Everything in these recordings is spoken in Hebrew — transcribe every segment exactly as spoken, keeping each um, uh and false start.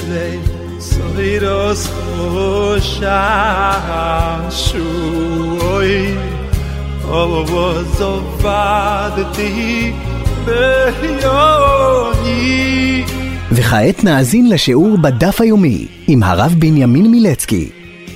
Schle Soiros Oshashui Ovozovadti Beyoni. וכעת נאזין לשיעור בדף היומי עם הרב בנימין מילצקי.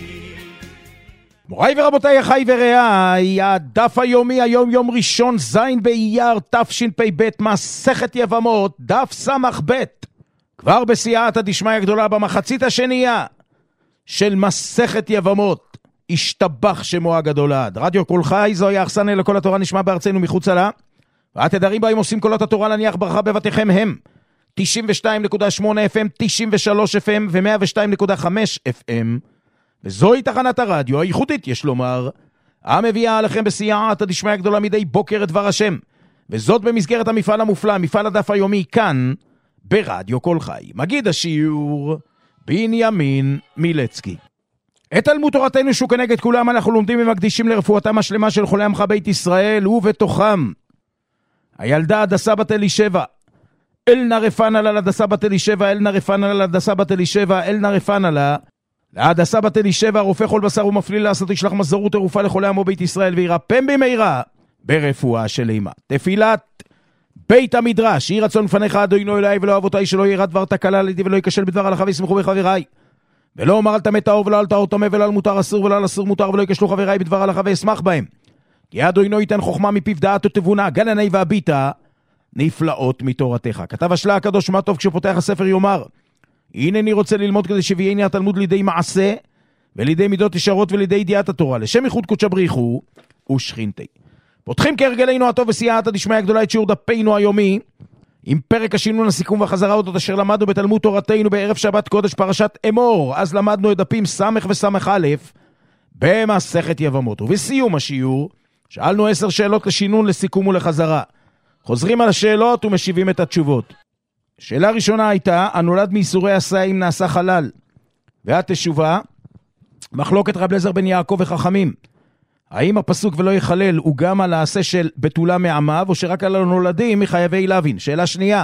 מוריי ורבותיי, אחיי ורעיי, הדף היומי היום יום ראשון זין באייר תשפ"ב, מסכת יבמות, דף סמך ב', כבר בסייעתא דשמיא הגדולה במחצית השנייה של מסכת יבמות. השתבח שמו הגדול עד. רדיו קול חי, זוהי האכסניה לכל התורה נשמע בארצנו מחוצה לה, והתדרים בהם עושים קולות התורה להניח ברכה בבתיכם הם תשעים ושתיים נקודה שמונה אף אם, תשעים ושלוש אף אם ו-מאה ושתיים נקודה חמש אף אם, וזוהי תחנת הרדיו הייחודית, יש לומר, המביאה עליכם בסייעתא דשמיא הגדולה מדי בוקר את דבר השם, וזאת במסגרת המפעל המופלא, מפעל הדף היומי, כאן ברדיו קול חי. מגיד השיעור בנימין מילצקי. את תלמוד תורתנו שהוא כנגד כולם אנחנו לומדים ומקדישים לרפואתם השלמה של חולי עמך בית ישראל, ובתוכם הילדה הדסה בת אלישבע, אלנה רפנה לה לדסה בת אלישבע, אלנה רפנה לה לדסה בת אלישבע, אלנה רפנה לה להדסה בת אלישבע, רופא כל בשר ומפליל לעשות ישלח מזור ותרופה לחולי עמו בית ישראל, וירפם במהרה ברפואה שלמה. תפילת בית המדרש, יהי רצון לפניך אדוני אלוהי ולא אבותיי, שלא ירא דבר תקלה לידי ולא ייכשל בדבר הלכה וישמחו בחבריי, ולא אומר אל תמת טהור ולא אל טהור טמא ולא אל מותר אסור ולא אל אסור מותר, ולא ייכשלו חבריי בדבר הלכה וישמח בהם, כי אדוני ייתן חוכמה מפיו דעת ותבונה, גנני והביטה נפלאות מתורתך. כתב השלה הקדוש מה טוב כשפותח הספר יאמר, הנה אני רוצה ללמוד כדי שביעני התלמוד לידי מעשה ולידי מידות ישרות ולידי ידיעת התורה, לשם ייחוד קודש בריחו ושכינתי. פותחים כהרגלנו הטוב בסייעתא דשמיא הגדולה את שיעור דפנו היומי עם פרק השינון, הסיכום והחזרה אודות אשר למדנו בתלמוד תורתנו בערב שבת קודש פרשת אמור. אז למדנו את דפים סמך וסמך א' במסכת יבמות, ובסיום השיעור שאלנו עשר שאלות לשינון, לסיכום ולחזרה. חוזרים על השאלות ומשיבים את התשובות. שאלה ראשונה הייתה, הנולד מייסורי עשה אם נעשה חלל, והתשובה, מחלוקת רב אליעזר בן יעקב וחכמים, האם הפסוק ולא יחלל הוא גם על העשה של בתולה מעמיו, או שרק על הנולדים מחייבי להבין? שאלה שנייה,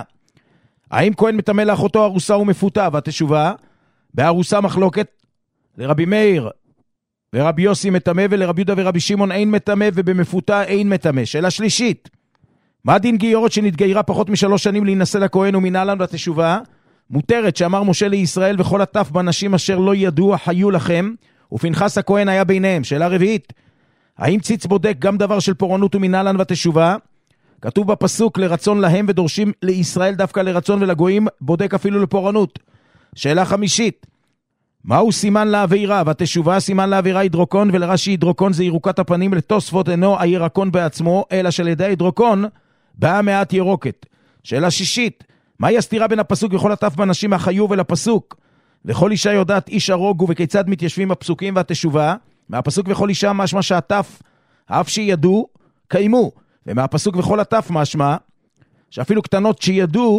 האם כהן מטמא לאחותו ארוסה ומפותה? והתשובה, בארוסה מחלוקת לרבי מאיר ורבי יוסי מטמא, ולרבי יהודה ורבי שמעון אין מטמא, ובמפותה אין מטמא. שאלה שלישית, מה דין גיורת שנתגיירה פחות משלוש שנים להינשא לכהן ומנהלן? והתשובה, מותרת, שאמר משה לישראל וכל הטף בנשים אשר לא ידוע חיו לכם, ופנחס הכהן היה ביניהם. שאלה רביעית, האם ציץ בודק גם דבר של פורענות ומנהלן? והתשובה, כתוב בפסוק לרצון להם ודורשים לישראל דווקא לרצון, ולגויים בודק אפילו לפורענות. שאלה חמישית, מהו סימן לעבירה? והתשובה, סימן לעבירה הידרוקון, ולרש"י הידרוקון זה ירוקת הפנים, לתוספות אינו הירקון בעצמו, אלא שעל ידי הידרוקון באה מעט ירוקת. שאלה שישית, מהי הסתירה בין הפסוק וכל הטף בנשים החיוב אל הפסוק וכל אישה יודעת איש הרוגו, וכיצד מתיישבים הפסוקים? והתשובה, מהפסוק וכל אישה משמע שהטף אף שידעו קיימו, ומהפסוק וכל הטף משמע שאפילו קטנות שידעו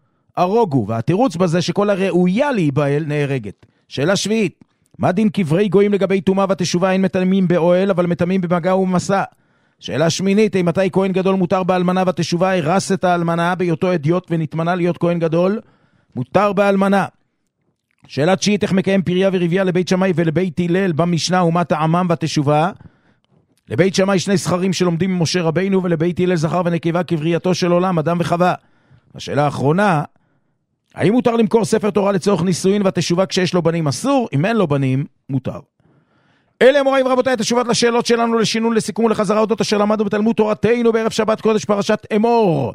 הרוגו, והתירוץ בזה שכל הראויה להיבהל נהרגת. שאלה שביעית, מה דין קברי גויים לגבי טומאה? והתשובה, אין מטמאים באוהל אבל מטמאים במגע ומסע. שאלה שמינית, מתי כהן גדול מותר באלמנה? והתשובה, הרס את האלמנה בהיותו אדיוט ונתמנה להיות כהן גדול, מותר באלמנה. שאלה תשיעית, איך מקיים פריה ורבייה לבית שמאי ולבית הלל במשנה ומה טעמם? והתשובה, לבית שמאי שני זכרים שלומדים ממשה רבינו, ולבית הלל זכר ונקבה כברייתו של עולם, אדם וחווה. השאלה האחרונה, האם מותר למכור ספר תורה לצורך נישואין? והתשובה, כשיש לו בנים אסור, אם אין לו בנים מותר. אלה מוריי ורבותיי התשובות לשאלות שלנו, לשינון, לסיכום ולחזרה אודות אשר למדנו בתלמוד תורתנו בערב שבת קודש פרשת אמור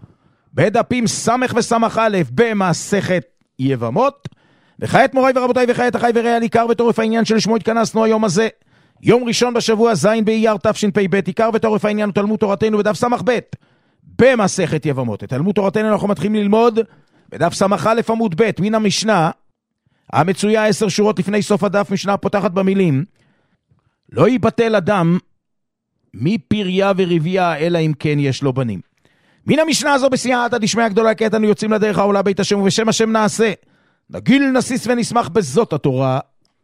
בדפים סמך וסמך א' במסכת יבמות. וכעת מוריי ורבותיי, וכעת אחיי ורעיי, עיקר וטורף העניין שלשמו התכנסנו היום הזה, יום ראשון בשבוע זין באייר תשפ"ב. עיקר וטורף העניין תלמוד תורתנו בדף סמך ב' במסכת יבמות. את תלמוד תורתנו אנחנו מתחילים ללמוד בדף סמך א' עמוד ב' מן המשנה המצויה עשר שורות לפני סוף הדף, משנה פותחת במילים, לא ייבטל אדם מפריה ורבייה אלא אם כן יש לו בנים. מן המשנה הזו בסייעתא דשמיא הגדולה, כעת אנו יוצאים לדרך העולה בית השם, ובשם השם נעשה, נגיל נסיס ונשמח בזאת התורה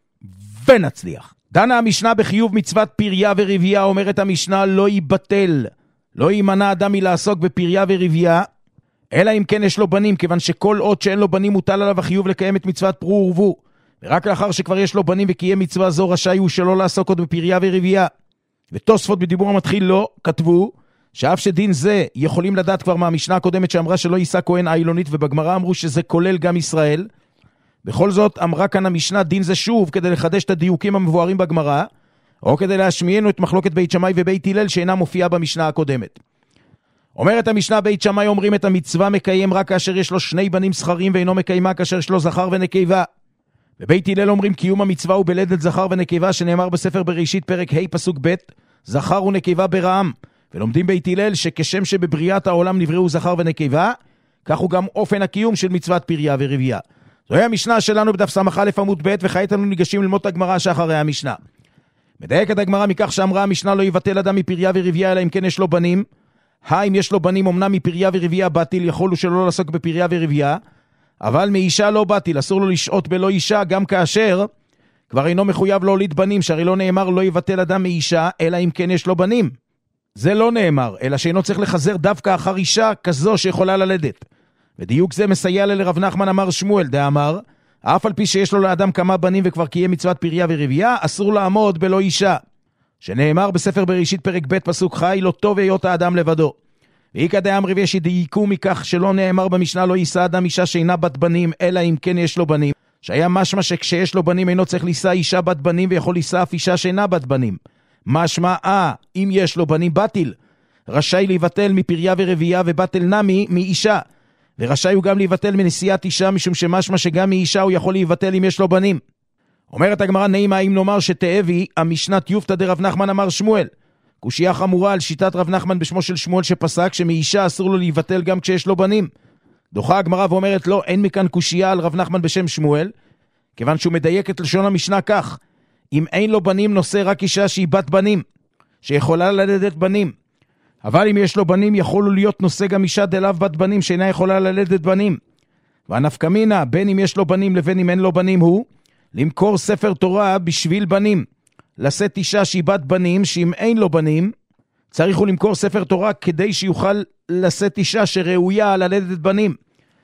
ונצליח. דנה המשנה בחיוב מצוות פריה ורבייה. אומרת המשנה, לא ייבטל, לא יימנע אדם מלעסוק בפריה ורבייה, אלא אם כן יש לו בנים, כיוון שכל עוד שאין לו בנים מוטל עליו החיוב לקיים את מצוות פרו ורבו, ורק לאחר שכבר יש לו בנים וקיים מצווה זו רשאי הוא שלא לעסוק עוד בפריה ורבייה. ותוספות בדיבור המתחיל לא כתבו שאף שדין זה יכולים לדעת כבר מהמשנה הקודמת שאמרה שלא יישא כהן איילונית, ובגמרא אמרו שזה כולל גם ישראל. בכל זאת אמרה כאן המשנה דין זה שוב כדי לחדש את הדיוקים המבוארים בגמרא, או כדי להשמיענו את מחלוקת בית שמאי ובית הלל שאינה מופיעה במשנה הקודמת. אומרת המשנה בית שמאי אומרים את המצווה מקיים רק כאשר יש לו שני בנים זכרים, ואינו מקיימה כאשר יש לו זכר ונקבה. ובית הלל אומרים קיום המצווה הוא בלדת זכר ונקבה, שנאמר בספר בראשית פרק ה' פסוק ב' זכר ונקבה ברעם. ולומדים בית הלל שכשם שבבריאת העולם נבראו זכר ונקבה, כך הוא גם אופן הקיום של מצוות פריה ורבייה. זוהי המשנה שלנו בדף סמך א' עמוד ב', וכעת אנו ניגשים ללמוד את הגמרא שאחרי המשנה. מדייקת הגמרא מכך שאמרה המשנה לא יבטל אדם מפריה ורבייה אלא אם כן יש לו בנים. האם יש לו בנים אמנם מפריה ורבייה בטיל, יכול הוא שלא לעסוק בפריה ורבייה, אבל מאישה לא בטיל, אסור לו לשעות בלא אישה גם כאשר כבר אינו מחויב להוליד בנים, שהרי לא נאמר לא יבטל אדם מאישה אלא אם כן יש לו בנים. זה לא נאמר, אלא שאינו צריך לחזר דווקא אחר אישה כזו שיכולה ללדת. ודיוק זה מסייע לרב נחמן אמר שמואל, דאמר, אף על פי שיש לו לאדם כמה בנים וכבר קיים מצוות פריה ורבייה, אסור לעמוד בלא אישה. שנאמר בספר בראשית פרק ב' פסוק חי, לא טוב היות האדם לבדו. ואיקא דאמרי ויש דייקו מכך שלא נאמר במשנה לא יישא אדם אישה שאינה בת בנים, אלא אם כן יש לו בנים. שהיה משמע שכשיש לו בנים אינו צריך לישא אישה בת בנים, ויכול לישא אף אישה שאינה בת בנים. משמע, אה, אם יש לו בנים בטיל, רשאי להיבטל מפריה ורבייה, ובטל נמי מאישה. ורשאי הוא גם להיבטל מנשיאת אישה, משום שמשמע שגם מאישה הוא יכול להיבטל אם יש לו בנים. אומרת הגמרא נעימה אם נאמר שתאבי המשנת יופתא דרב נחמן אמר שמואל. קושיה חמורה על שיטת רב נחמן בשמו של שמואל שפסק שמאישה אסור לו להיבטל גם כשיש לו בנים. דוחה הגמרא ואומרת לא, אין מכאן קושיה על רב נחמן בשם שמואל, כיוון שהוא מדייק את לשון המשנה כך, אם אין לו בנים נושא רק אישה שהיא בת בנים, שיכולה ללדת בנים. אבל אם יש לו בנים יכול הוא להיות נושא גם אישה דלאו בת בנים שאינה יכולה ללדת בנים. והנפקא מינה בין אם יש לו בנים לבין אם אין לו בנים הוא למכור ספר תורה בשביל בנים, לשאת אישה שהיא בת בנים, שאם אין לו בנים צריך הוא למכור ספר תורה כדי שיוכל לשאת אישה שראויה ללדת בנים.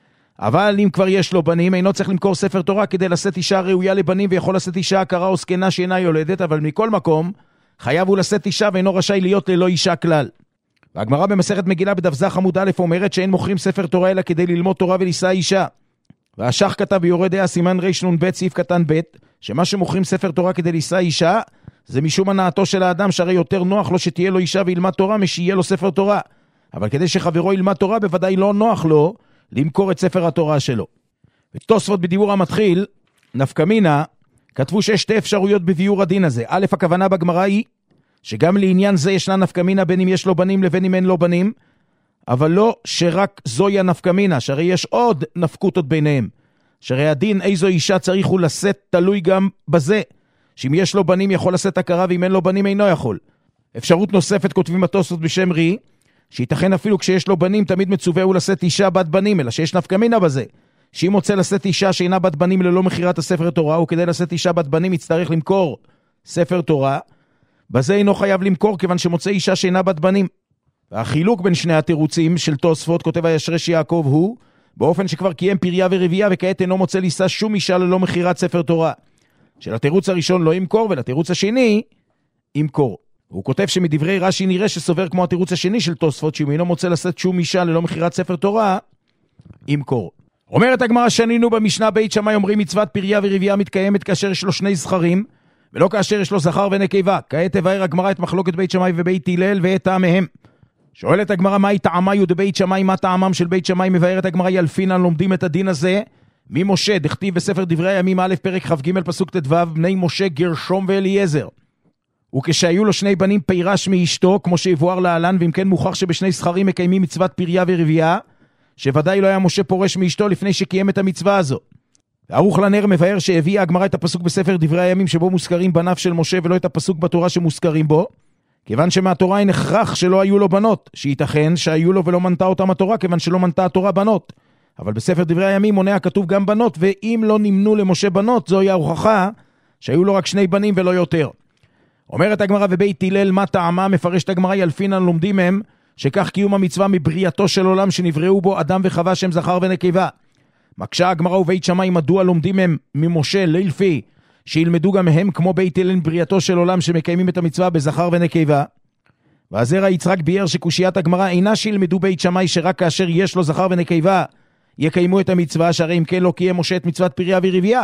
אבל אם כבר יש לו בנים אינו צריך למכור ספר תורה כדי לשאת אישה ראויה לבנים, ויכול לשאת אישה עקרה או זקנה שאינה יולדת, אבל מכל מקום חייב הוא לשאת אישה ואינו רשאי להיות ללא אישה כלל. והגמרא במסכת מגילה בדף ז עמוד א' אומרת שאין מוכרים ספר תורה אלא כדי ללמוד תורה ולישא אישה. והשח כתב ביורד דעה סימן רנ"ב סעיף קטן ב' שמה שמוכרים ספר תורה כדי לישא אישה זה משום הנעתו של האדם, שהרי יותר נוח לו שתהיה לו אישה וילמד תורה משיהיה לו ספר תורה, אבל כדי שחברו ילמד תורה בוודאי לא נוח לו למכור את ספר התורה שלו. ותוספות בדיבור המתחיל נפקא מינה כתבו שיש שתי אפשרויות בביאור הדין הזה. א', הכוונה בגמרא היא שגם לעניין זה ישנה נפקא מינה בין אם יש לו בנים לבין אם אין לו בנים, אבל לא שרק זוהי הנפקא מינה, שהרי יש עוד נפקותות ביניהם, שהרי הדין איזו אישה צריך הוא לשאת תלוי גם בזה, שאם יש לו בנים יכול לשאת הכרה ואם אין לו בנים אינו יכול. אפשרות נוספת כותבים התוספות בשם רי, שייתכן אפילו כשיש לו בנים תמיד מצווה הוא לשאת אישה בת בנים, אלא שיש נפקא מינה בזה, שאם רוצה לשאת אישה שאינה בת בנים ללא מחירת הספר תורה, וכדי לשאת אישה בת בנים יצטרך למכור ספר תורה, בזה אינו חייב למכור כיוון שמוצא אישה שאינה בת בנים. והחילוק בין שני התירוצים של תוספות כותב הישרש יעקב הוא באופן שכבר קיים פריה ורבייה וכעת אינו מוצא לישא שום אישה ללא מחירת ספר תורה. של התירוץ הראשון לא ימכור, ולתירוץ השני ימכור. הוא כותב שמדברי רש"י נראה שסובר כמו התירוץ השני של תוספות, שאם אינו מוצא לשאת שום אישה ללא מחירת ספר תורה ימכור. אומרת הגמרא שנינו במשנה בית שמאי אומרים מצוות פריה ורבייה מתקיימת כאשר יש לו שני זכרים ולא כאשר יש לו זכר ונקבה. כעת תבאר הגמרא את מחלוקת בית שמאי ובית הלל ואת טעמיהם. שואלת הגמרא מהי טעמי ובית שמאי מה טעמם של בית שמאי? מבארת הגמרא ילפינן לומדים את הדין הזה ממשה, דכתיב בספר דברי הימים א' פרק כ"ג פסוק ט"ו בני משה גרשום ואליעזר. וכשהיו לו שני בנים פירש מאשתו כמו שיבואר להלן, ואם כן מוכח שבשני זכרים מקיימים מצוות פריה ורבייה, שוודאי לא היה משה פורש מאשתו לפני שקיים את המצווה הזו. ערוך לנר מבאר שהביאה הגמרא את הפסוק בספר דברי הימים שבו מוזכרים בניו של משה ולא את הפסוק בתורה שמוזכרים בו, כיוון שמהתורה אין הכרח שלא היו לו בנות, שייתכן שהיו לו ולא מנתה אותם התורה כיוון שלא מנתה התורה בנות. אבל בספר דברי הימים מונה כתוב גם בנות, ואם לא נמנו למשה בנות זוהי ההוכחה שהיו לו רק שני בנים ולא יותר. אומרת הגמרא ובית הלל מה טעמה? מפרשת הגמרא ילפינן לומדים הם שכך קיום המצווה מבריאתו של עולם שנבראו בו אדם וחווה שם זכר ונקבה. מקשה הגמרא ובית שמאי מדוע לומדים הם ממשה לילפי, שילמדו גם הם כמו בית הלל בריאתו של עולם שמקיימים את המצווה בזכר ונקבה. והזרע יצחק ביאר שקושיית הגמרא אינה שילמדו בית שמאי שרק כאשר יש לו זכר ונקבה יקיימו את המצווה, שהרי אם כן לא קיים משה את מצוות פריה ורבייה.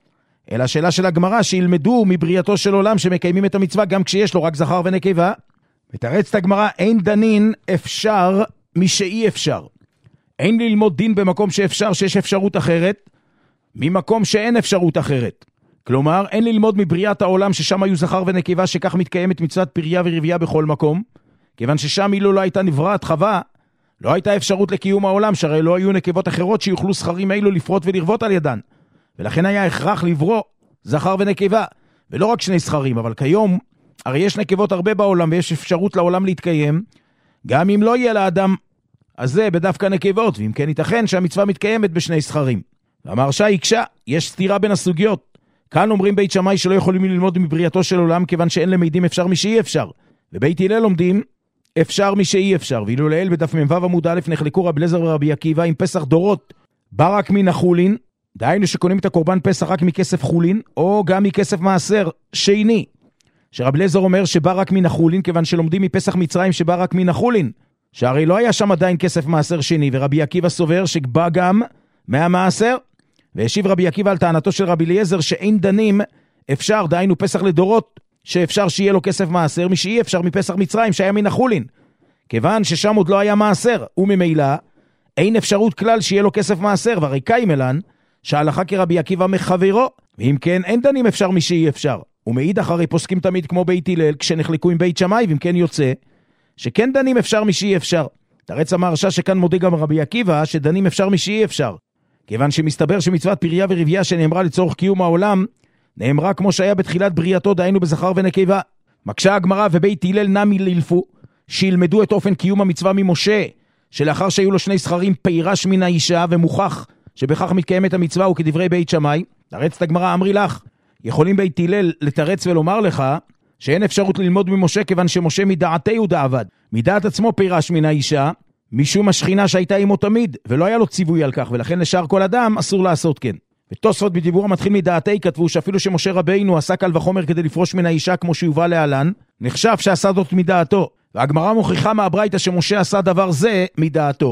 אלא השאלה של הגמרא שילמדו מבריאתו של עולם שמקיימים את המצווה גם כשיש לו רק זכר ונקבה. ותרץ את הגמרא, אין דנין אפשר משאי אפשר. אין ללמוד דין במקום שאפשר שיש אפשרות אחרת ממקום שאין אפשרות אחרת. כלומר, אין ללמוד מבריאת העולם ששם היו זכר ונקבה שכך מתקיימת מצוות פריה ורבייה בכל מקום, כיוון ששם אילו לא הייתה נבראת חווה, לא הייתה אפשרות לקיום העולם, שהרי לא היו נקבות אחרות שיוכלו זכרים אילו לפרות ולרבות על ידן. ולכן היה הכרח לברוא זכר ונקבה, ולא רק שני זכרים, אבל כיום, הרי יש נקבות הרבה בעולם ויש אפשרות לעולם להתקיים, גם אם לא יהיה לאדם הזה בדווקא נקבות, ואם כן ייתכן שהמצווה מתקיימת בשני זכרים. ואמר שי הקשה, יש סתירה בין הסוגיות. כאן אומרים בית שמאי שלא יכולים ללמוד מבריאתו של עולם, כיוון שאין למדים אפשר משאי אפשר. ובית הלל לומדים אפשר משאי אפשר. ואילו לאל בדף מ"ו עמוד א' נחלקו רבי אליעזר ורבי עקיבא עם פסח דורות, בא רק מן החולין, דהיינו שקונים את הקורבן פסח רק מכסף חולין, או גם מכסף מעשר שני. שרבי אליעזר אומר שבא רק מן החולין, כיוון שלומדים מפסח מצרים שבא רק מן החולין, שהרי לא היה שם עדיין כסף מעשר שני, ורבי עקיבא סובר שבא גם מהמעשר. והשיב רבי עקיבא על טענתו של רבי אליעזר שאין דנים אפשר, דהיינו פסח לדורות, שאפשר שיהיה לו כסף מעשר, משאי אפשר מפסח מצרים שהיה מן החולין, כיוון ששם עוד לא היה מעשר, וממילא אין אפשרות כלל שיהיה לו כסף מעשר. והרי קיים אלן שההלכה כרבי עקיבא מחברו, ואם כן אין דנים אפשר משאי אפשר. ומעיד אחרי פוסקים תמיד כמו בית הלל כשנחלקו עם בית שמאי, ואם כן יוצא שכן דנים אפשר משאי אפשר. תרץ המהרש"א שכאן מודה גם רבי עקיבא שדנים אפשר משאי אפשר, כיוון שמסתבר שמצוות פריה ורבייה שנאמרה לצורך קיום העולם, נאמרה כמו שהיה בתחילת בריאתו, דהיינו בזכר ונקבה. מקשה הגמרא ובית הלל נמי לילפו, שילמדו את אופן קיום המצווה ממשה, שלאחר שהיו לו שני זכרים פירש מן האישה, ומוכח שבכך מתקיימת המצווה, וכדברי בית שמאי. תרץ את הגמרא, אמרי לך, יכולים בית הלל לתרץ ולומר לך, שאין אפשרות ללמוד ממשה, כיוון שמשה מדעתהו דעבד. מדעת עצמו פירש מן האישה, משום השכינה שהייתה עמו תמיד, ולא היה לו ציווי על כך, ולכן לשאר כל אדם אסור לעשות כן. ותוספות בדיבור המתחיל מדעתי כתבו שאפילו שמשה רבינו עשה קל וחומר כדי לפרוש מן האישה כמו שיובא להלן, נחשב שעשה זאת מדעתו. והגמרא מוכיחה מהברייתא שמשה עשה דבר זה מדעתו.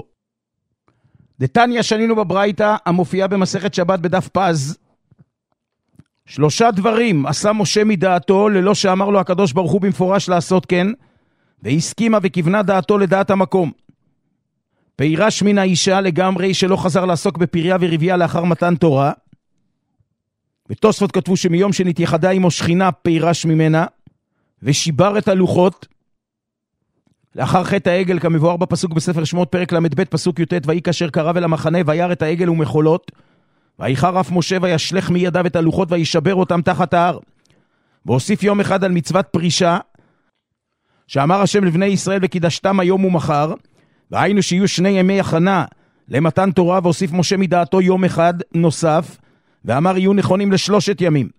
דתניא שנינו בברייתא המופיעה במסכת שבת בדף פז, שלושה דברים עשה משה מדעתו ללא שאמר לו הקדוש ברוך הוא במפורש לעשות כן, והסכימה וכיוונה דעתו לדעת המקום. פירש מן האישה לגמרי שלא חזר לעסוק בפריה ורבייה לאחר מתן תורה. ותוספות כתבו שמיום שנתייחדה עמו שכינה פירש ממנה, ושיבר את הלוחות לאחר חטא העגל כמבואר בפסוק בספר שמות פרק למד ב' פסוק י"ט, ויהי כאשר קרב אל המחנה וירא את העגל ומחולות, ויחר אף משה וישלך מידיו את הלוחות וישבר אותם תחת ההר. והוסיף יום אחד על מצוות פרישה, שאמר השם לבני ישראל וקידשתם היום ומחר, והיינו שיהיו שני ימי הכנה למתן תורה, והוסיף משה מדעתו יום אחד נוסף, ואמר יהיו נכונים לשלושת ימים.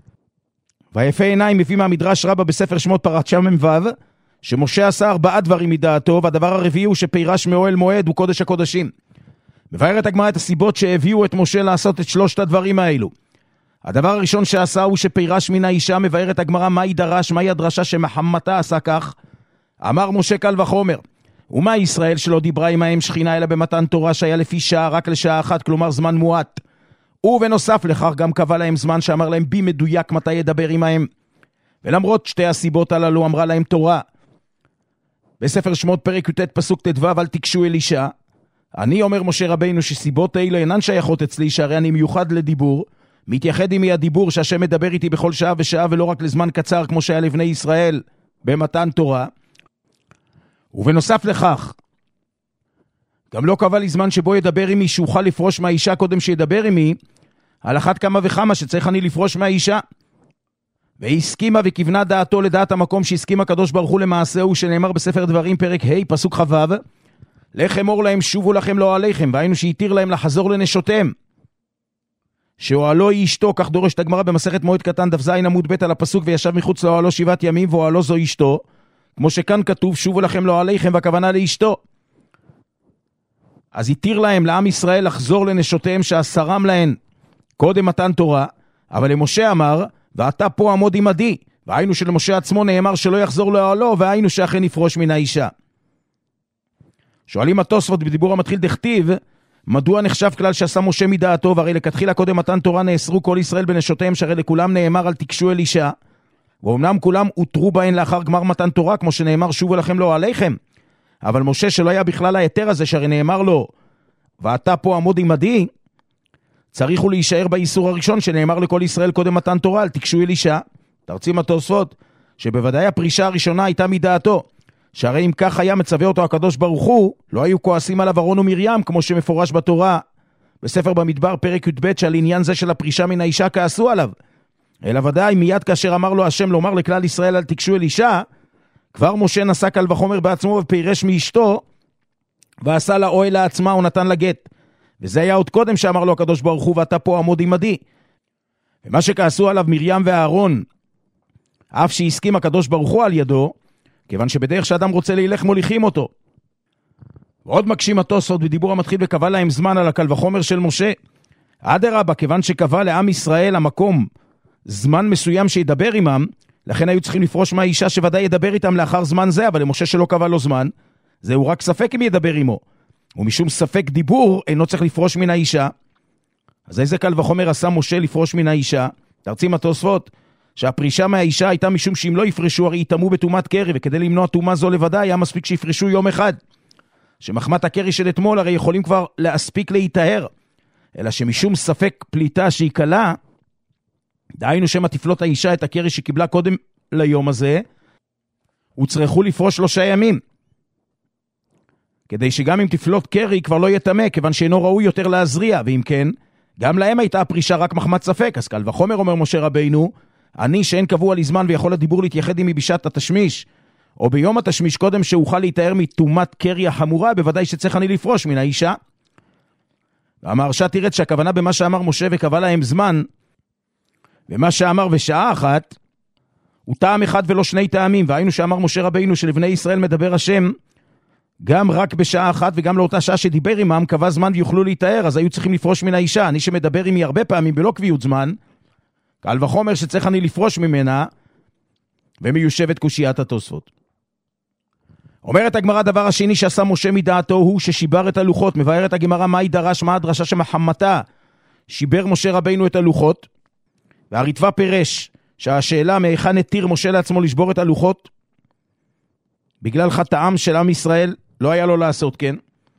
ויפה עיניים מביא מהמדרש רבה בספר שמות פרשה מ"ו, שמשה עשה ארבעה דברים מדעתו, והדבר הרביעי הוא שפירש מאוהל מועד הוא קודש הקודשים. מבארת הגמרא את הסיבות שהביאו את משה לעשות את שלושת הדברים האלו. הדבר הראשון שעשה הוא שפירש מן האישה. מבארת הגמרא מהי דרש, מהי הדרשה שמחמתה עשה כך. אמר משה קל וחומר, ומה ישראל שלא דיברה עמהם שכינה אלא במתן תורה שהיה לפי שעה רק לשעה אחת, כלומר זמן מועט. ובנוסף לכך גם קבע להם זמן שאמר להם בי מדויק מתי ידבר עמהם. ולמרות שתי הסיבות הללו אמרה להם תורה. בספר שמות פרק י"ט פסוק ט"ו, אל תקשו אל אישה. אני אומר משה רבינו שסיבות האלה אינן שייכות אצלי, שהרי אני מיוחד לדיבור, מתייחד עמי הדיבור שהשם מדבר איתי בכל שעה ושעה ולא רק לזמן קצר כמו שהיה לבני ישראל במתן תורה. ובנוסף לכך גם לא קבע לי זמן שבו ידבר עמי שאוכל לפרוש מהאישה קודם שידבר עמי, על אחת כמה וכמה שצריך אני לפרוש מהאישה. והסכימה וכיוונה דעתו לדעת המקום שהסכים הקדוש ברוך הוא למעשהו, שנאמר בספר דברים פרק ה' פסוק ח', לך אמור להם שובו לכם לא עליכם, והיינו שהתיר להם לחזור לנשותיהם, שאוהלו היא אשתו, כך דורשת הגמרא במסכת מועד קטן דף ז עמוד ב' על הפסוק, וישב מחוץ לאוהלו שבעת ימים ואוהלו זו אשתו, כמו שכאן כתוב, שובו לכם לא עליכם, והכוונה לאשתו. אז התיר להם, לעם ישראל, לחזור לנשותיהם שאסרם להן קודם מתן תורה, אבל למשה אמר, ואתה פה עמוד עמדי, והיינו שלמשה עצמו נאמר שלא יחזור לאוהלו, והיינו שאכן יפרוש מן האישה. שואלים התוספות בדיבור המתחיל דכתיב, מדוע נחשב כלל שעשה משה מדעתו, והרי לכתחילה קודם מתן תורה נאסרו כל ישראל בנשותיהם, שהרי לכולם נאמר אל תקשו אל אישה, ואומנם כולם הותרו בהן לאחר גמר מתן תורה, כמו שנאמר שובו לכם לא עליכם, אבל משה שלא היה בכלל היתר הזה, שהרי נאמר לו, ואתה פה עמוד עמדי, צריך הוא להישאר באיסור הראשון, שנאמר לכל ישראל קודם מתן תורה, אל תקשו אל אישה. תרצים התוספות, שבוודאי הפרישה הראשונה הייתה מדעתו, שהרי אם כך היה מצווה אותו הקדוש ברוך הוא, לא היו כועסים עליו אהרון ומרים, כמו שמפורש בתורה, בספר במדבר פרק י"ב, שעל עניין זה של הפרישה מן האישה כעסו עליו. אלא ודאי מיד כאשר אמר לו השם לומר לכלל ישראל אל תקשו אל אישה, כבר משה נשא קל וחומר בעצמו ופירש מאשתו, ועשה לה אוהל לעצמה ונתן לה גט. וזה היה עוד קודם שאמר לו הקדוש ברוך הוא, ואתה פה עמוד עמדי. ומה שכעסו עליו מרים ואהרון, אף שהסכים הקדוש ברוך הוא על ידו, כיוון שבדרך שאדם רוצה להילך מוליכים אותו. ועוד מקשים התוספות בדיבור המתחיל וקבע להם זמן על הקל וחומר של משה. אדרבה, כיוון שקבע לעם ישראל המקום זמן מסוים שידבר עמם, לכן היו צריכים לפרוש מהאישה שוודאי ידבר איתם לאחר זמן זה, אבל למשה שלא קבע לו זמן, זהו רק ספק אם ידבר עמו. ומשום ספק דיבור אינו צריך לפרוש מן האישה. אז איזה קל וחומר עשה משה לפרוש מן האישה? תרצים התוספות שהפרישה מהאישה הייתה משום שאם לא יפרשו הרי יתאמו בתאומת קרי, וכדי למנוע תאומה זו לבדה היה מספיק שיפרשו יום אחד. שמחמת הקרי של אתמול הרי יכולים כבר להספיק להיטהר, אלא שמשום ספק פליטה שהיא קלה, דהיינו שמה תפלוט האישה את הקרי שקיבלה קודם ליום הזה, וצריכו לפרוש שלושה ימים. כדי שגם אם תפלוט קרי כבר לא יתמה, כיוון שאינו ראוי יותר להזריע, ואם כן, גם להם הייתה הפרישה רק מחמת ספק. אז קל וחומר אומר משה רבינו, אני שאין קבוע לי זמן ויכול הדיבור להתייחד עמי בשעת התשמיש, או ביום התשמיש קודם שאוכל להתאר מתאומת קרי החמורה, בוודאי שצריך אני לפרוש מן האישה. והמהרש"א תראה שהכוונה במה שאמר משה וקבע להם זמן, ומה שאמר בשעה אחת, הוא טעם אחד ולא שני טעמים, והיינו שאמר משה רבינו שלבני ישראל מדבר השם, גם רק בשעה אחת וגם לאותה שעה שדיבר עמם, קבע זמן ויוכלו להתאר, אז היו צריכים לפרוש מן האישה. אני שמדבר עמי הרבה פעמים בלא קביעות זמן, קל וחומר שצריך אני לפרוש ממנה, ומיושבת קושיית התוספות. אומרת הגמרא, דבר השני שעשה משה מדעתו הוא ששיבר את הלוחות. מבארת הגמרא מהי דרש, מה הדרשה שמחמתה שיבר משה רבינו את הלוחות, והריטב"א פירש שהשאלה מהיכן התיר משה לעצמו לשבור את הלוחות, בגלל חטאם של עם ישראל לא היה לו לעשות כן.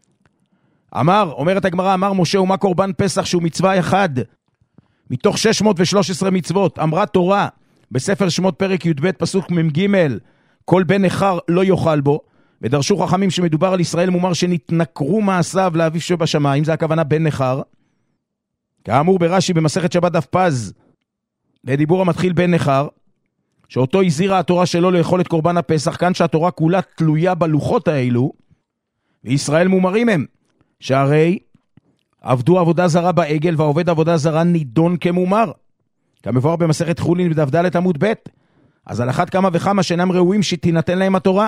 אמר, אומרת הגמרא, אמר משה ומה קורבן פסח שהוא מצווה אחד מתוך שש מאות ושלוש עשרה מצוות. אמרה תורה בספר שמות פרק י"ב פסוק מ"ג, כל בן נחר לא יאכל בו. ודרשו חכמים שמדובר על ישראל מומר שנתנקרו מעשיו לאביו שבשמיים, זה הכוונה בן נחר. כאמור ברש"י במסכת שבת דף פז, לדיבור המתחיל בן נחר, שאותו הזהירה התורה שלו לאכול את קורבן הפסח, כאן שהתורה כולה תלויה בלוחות האלו, וישראל מומרים הם, שהרי עבדו עבודה זרה בעגל, והעובד עבודה זרה נידון כמומר, כמבואר במסכת חולין בדף ד' עמוד ב'. אז על אחת כמה וכמה שאינם ראויים שתינתן להם התורה.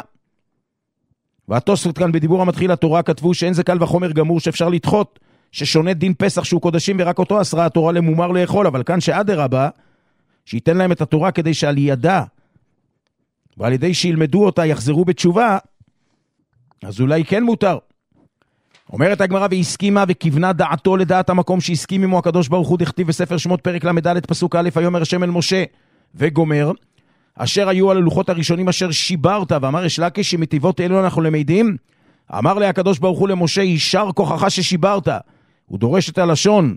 והתוספות כאן בדיבור המתחיל התורה כתבו שאין זה קל וחומר גמור שאפשר לדחות, ששונה דין פסח שהוא קודשים ורק אותו אסרה התורה למומר לאכול, אבל כאן שאדרבה, שייתן להם את התורה כדי שעל ידה, ועל ידי שילמדו אותה יחזרו בתשובה, אז אולי כן מותר. אומרת הגמרא, והסכימה וכיוונה דעתו לדעת המקום שהסכים עמו הקדוש ברוך הוא, דכתיב בספר שמות פרק למד פסוק א', ויאמר השם אל משה וגומר, אשר היו על הלוחות הראשונים אשר שיברת, ואמר יש לקיש שמטיבות אלו אנחנו למדים, אמר לה הקדוש ברוך הוא למשה, יישר כוחך ששיברת. הוא דורש את הלשון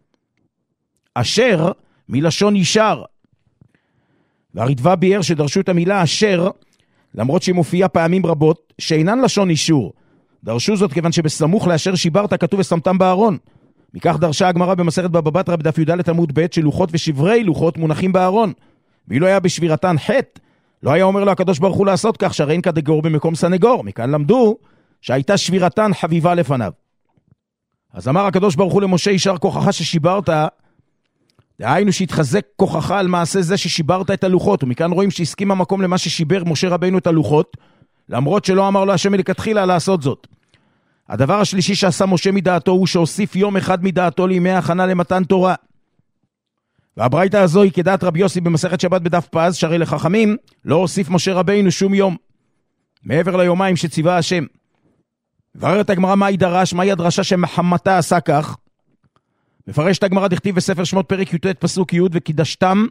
אשר מלשון יישר, והריטב"א ביאר שדרשו את המילה אשר, למרות שהיא מופיעה פעמים רבות, שאינן לשון אישור. דרשו זאת כיוון שבסמוך לאשר שיברת כתוב ושמתם בארון. מכך דרשה הגמרא במסכת בבא בתרא בדף י"ד עמוד ב' שלוחות ושברי לוחות מונחים בארון. ואילו היה בשבירתן חטא, לא היה אומר לו הקדוש ברוך הוא לעשות כך, שהרי אין כדגור במקום סנגור. מכאן למדו שהייתה שבירתן חביבה לפניו. אז אמר הקדוש ברוך הוא למשה, יישר כוחך ששיברת, דהיינו שהתחזק כוחך על מעשה זה ששיברת את הלוחות, ומכאן רואים שהסכים המקום למה ששיבר משה רבינו את הלוחות, למרות שלא אמר לו השם מלכתחילה לעשות זאת. הדבר השלישי שעשה משה מדעתו הוא שהוסיף יום אחד מדעתו לימי ההכנה למתן תורה. והברייתא הזו היא כדעת רבי יוסי במסכת שבת בדף פז, שהרי לחכמים לא הוסיף משה רבינו שום יום מעבר ליומיים שציווה השם. מבררת הגמרא מהי דרש, מהי הדרשה שמחמתה עשה כך. מפרשת הגמרא דכתיב בספר שמות פרק י"ט פסוק י' וקידשתם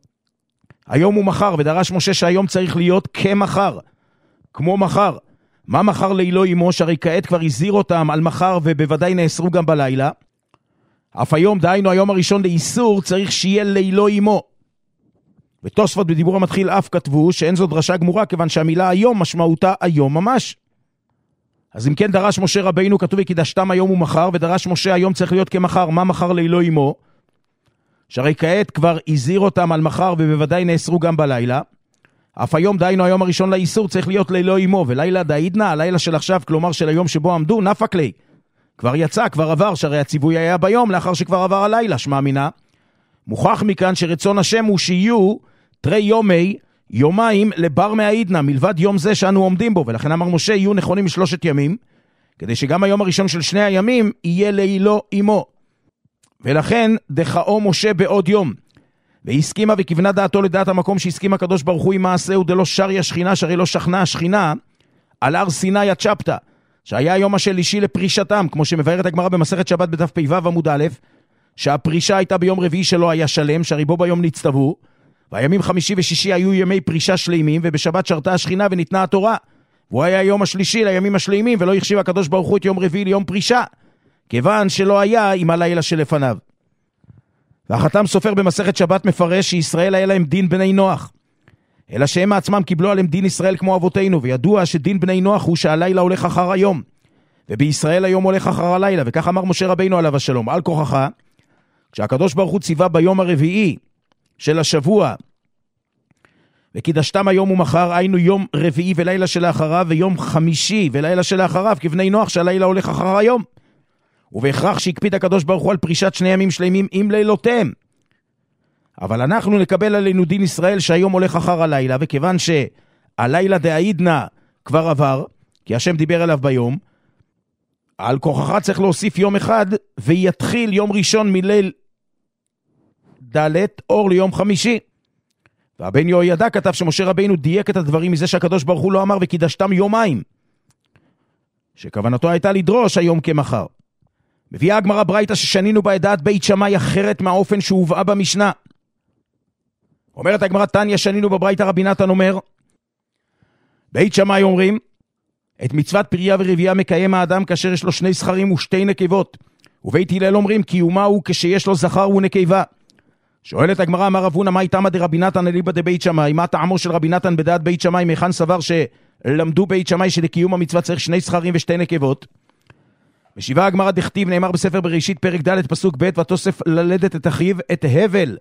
היום ומחר, ודרש משה שהיום צריך להיות כמחר, כמו מחר. מה מחר לילו עמו, שהרי כעת כבר הזהיר אותם על מחר ובוודאי נאסרו גם בלילה. אף היום, דהיינו היום הראשון לאיסור, צריך שיהיה לילו עמו. ותוספות בדיבור המתחיל אף כתבו שאין זו דרשה גמורה, כיוון שהמילה היום משמעותה היום ממש. אז אם כן דרש משה רבינו, כתוב וקידשתם היום ומחר, ודרש משה היום צריך להיות כמחר. מה מחר לילו עמו? שהרי כעת כבר הזהיר אותם על מחר ובוודאי נאסרו גם בלילה. אף היום, דהיינו היום הראשון לאיסור, צריך להיות לילו עמו, ולילה דאידנה, הלילה של עכשיו, כלומר של היום שבו עמדו, נפק לי. כבר יצא, כבר עבר, שהרי הציווי היה ביום לאחר שכבר עבר הלילה, שמה מינה. מוכח מכאן שרצון השם הוא שיהיו תרי יומי, יומיים לבר מהעידנה, מלבד יום זה שאנו עומדים בו, ולכן אמר משה יהיו נכונים משלושת ימים, כדי שגם היום הראשון של שני הימים יהיה לילו עמו. ולכן דחאו משה בעוד יום. והסכימה וכיוונה דעתו לדעת המקום שהסכים הקדוש ברוך הוא עם מעשהו דלא שרי השכינה, שהרי לא שכנה השכינה על הר סיני הצ'פטה, שהיה היום השלישי לפרישתם, כמו שמבארת הגמרא במסכת שבת בדף פ"ו עמוד א', שהפרישה הייתה ביום רביעי שלא היה שלם, שהרי בו ביום נצטוו, והימים חמישי ושישי היו ימי פרישה שלימים, ובשבת שרתה השכינה וניתנה התורה, והוא היה היום השלישי לימים השלימים, ולא יחשיב הקדוש ברוך הוא את יום רביעי ליום פרישה, כיוון שלא היה עם הלילה שלפניו. והחתם סופר במסכת שבת מפרש שישראל היה להם דין בני נוח, אלא שהם עצמם קיבלו עליהם דין ישראל כמו אבותינו, וידוע שדין בני נוח הוא שהלילה הולך אחר היום, ובישראל היום הולך אחר הלילה, וכך אמר משה רבינו עליו השלום, על כוחך, כשהקדוש ברוך הוא ציווה ביום הרביעי של השבוע, וקידשתם היום ומחר, היינו יום רביעי ולילה שלאחריו, ויום חמישי ולילה שלאחריו, כבני נוח שהלילה הולך אחר היום. ובהכרח שהקפיד הקדוש ברוך הוא על פרישת שני ימים שלמים עם לילותיהם. אבל אנחנו נקבל עלינו דין ישראל שהיום הולך אחר הלילה, וכיוון שהלילה דאידנה כבר עבר, כי השם דיבר אליו ביום, על כוחך צריך להוסיף יום אחד, ויתחיל יום ראשון מליל ד' אור ליום חמישי. והבן יהוידע כתב שמשה רבינו דייק את הדברים מזה שהקדוש ברוך הוא לא אמר וקידשתם יומיים, שכוונתו הייתה לדרוש היום כמחר. מביאה הגמרא ברייתא ששנינו בה את דעת בית שמאי אחרת מהאופן שהובאה במשנה. אומרת הגמרא תניא שנינו בברייתא, רבי נתן אומר, בית שמאי אומרים, את מצוות פריה ורבייה מקיים האדם כאשר יש לו שני זכרים ושתי נקבות, ובית הלל אומרים קיומה הוא כשיש לו זכר ונקבה. שואלת הגמרא, אמר רב הונא מאי תמא דרבי נתן אליבא דבית שמאי, מה טעמו של רבי נתן בדעת בית שמאי, מהיכן סבר שלמדו בית שמאי שלקיום המצווה צריך שני זכרים ושתי נקבות? משיבה הגמרא דכתיב, נאמר בספר בראשית פרק ד' פסוק ב', ותוסף ללדת את אחיו את הבל,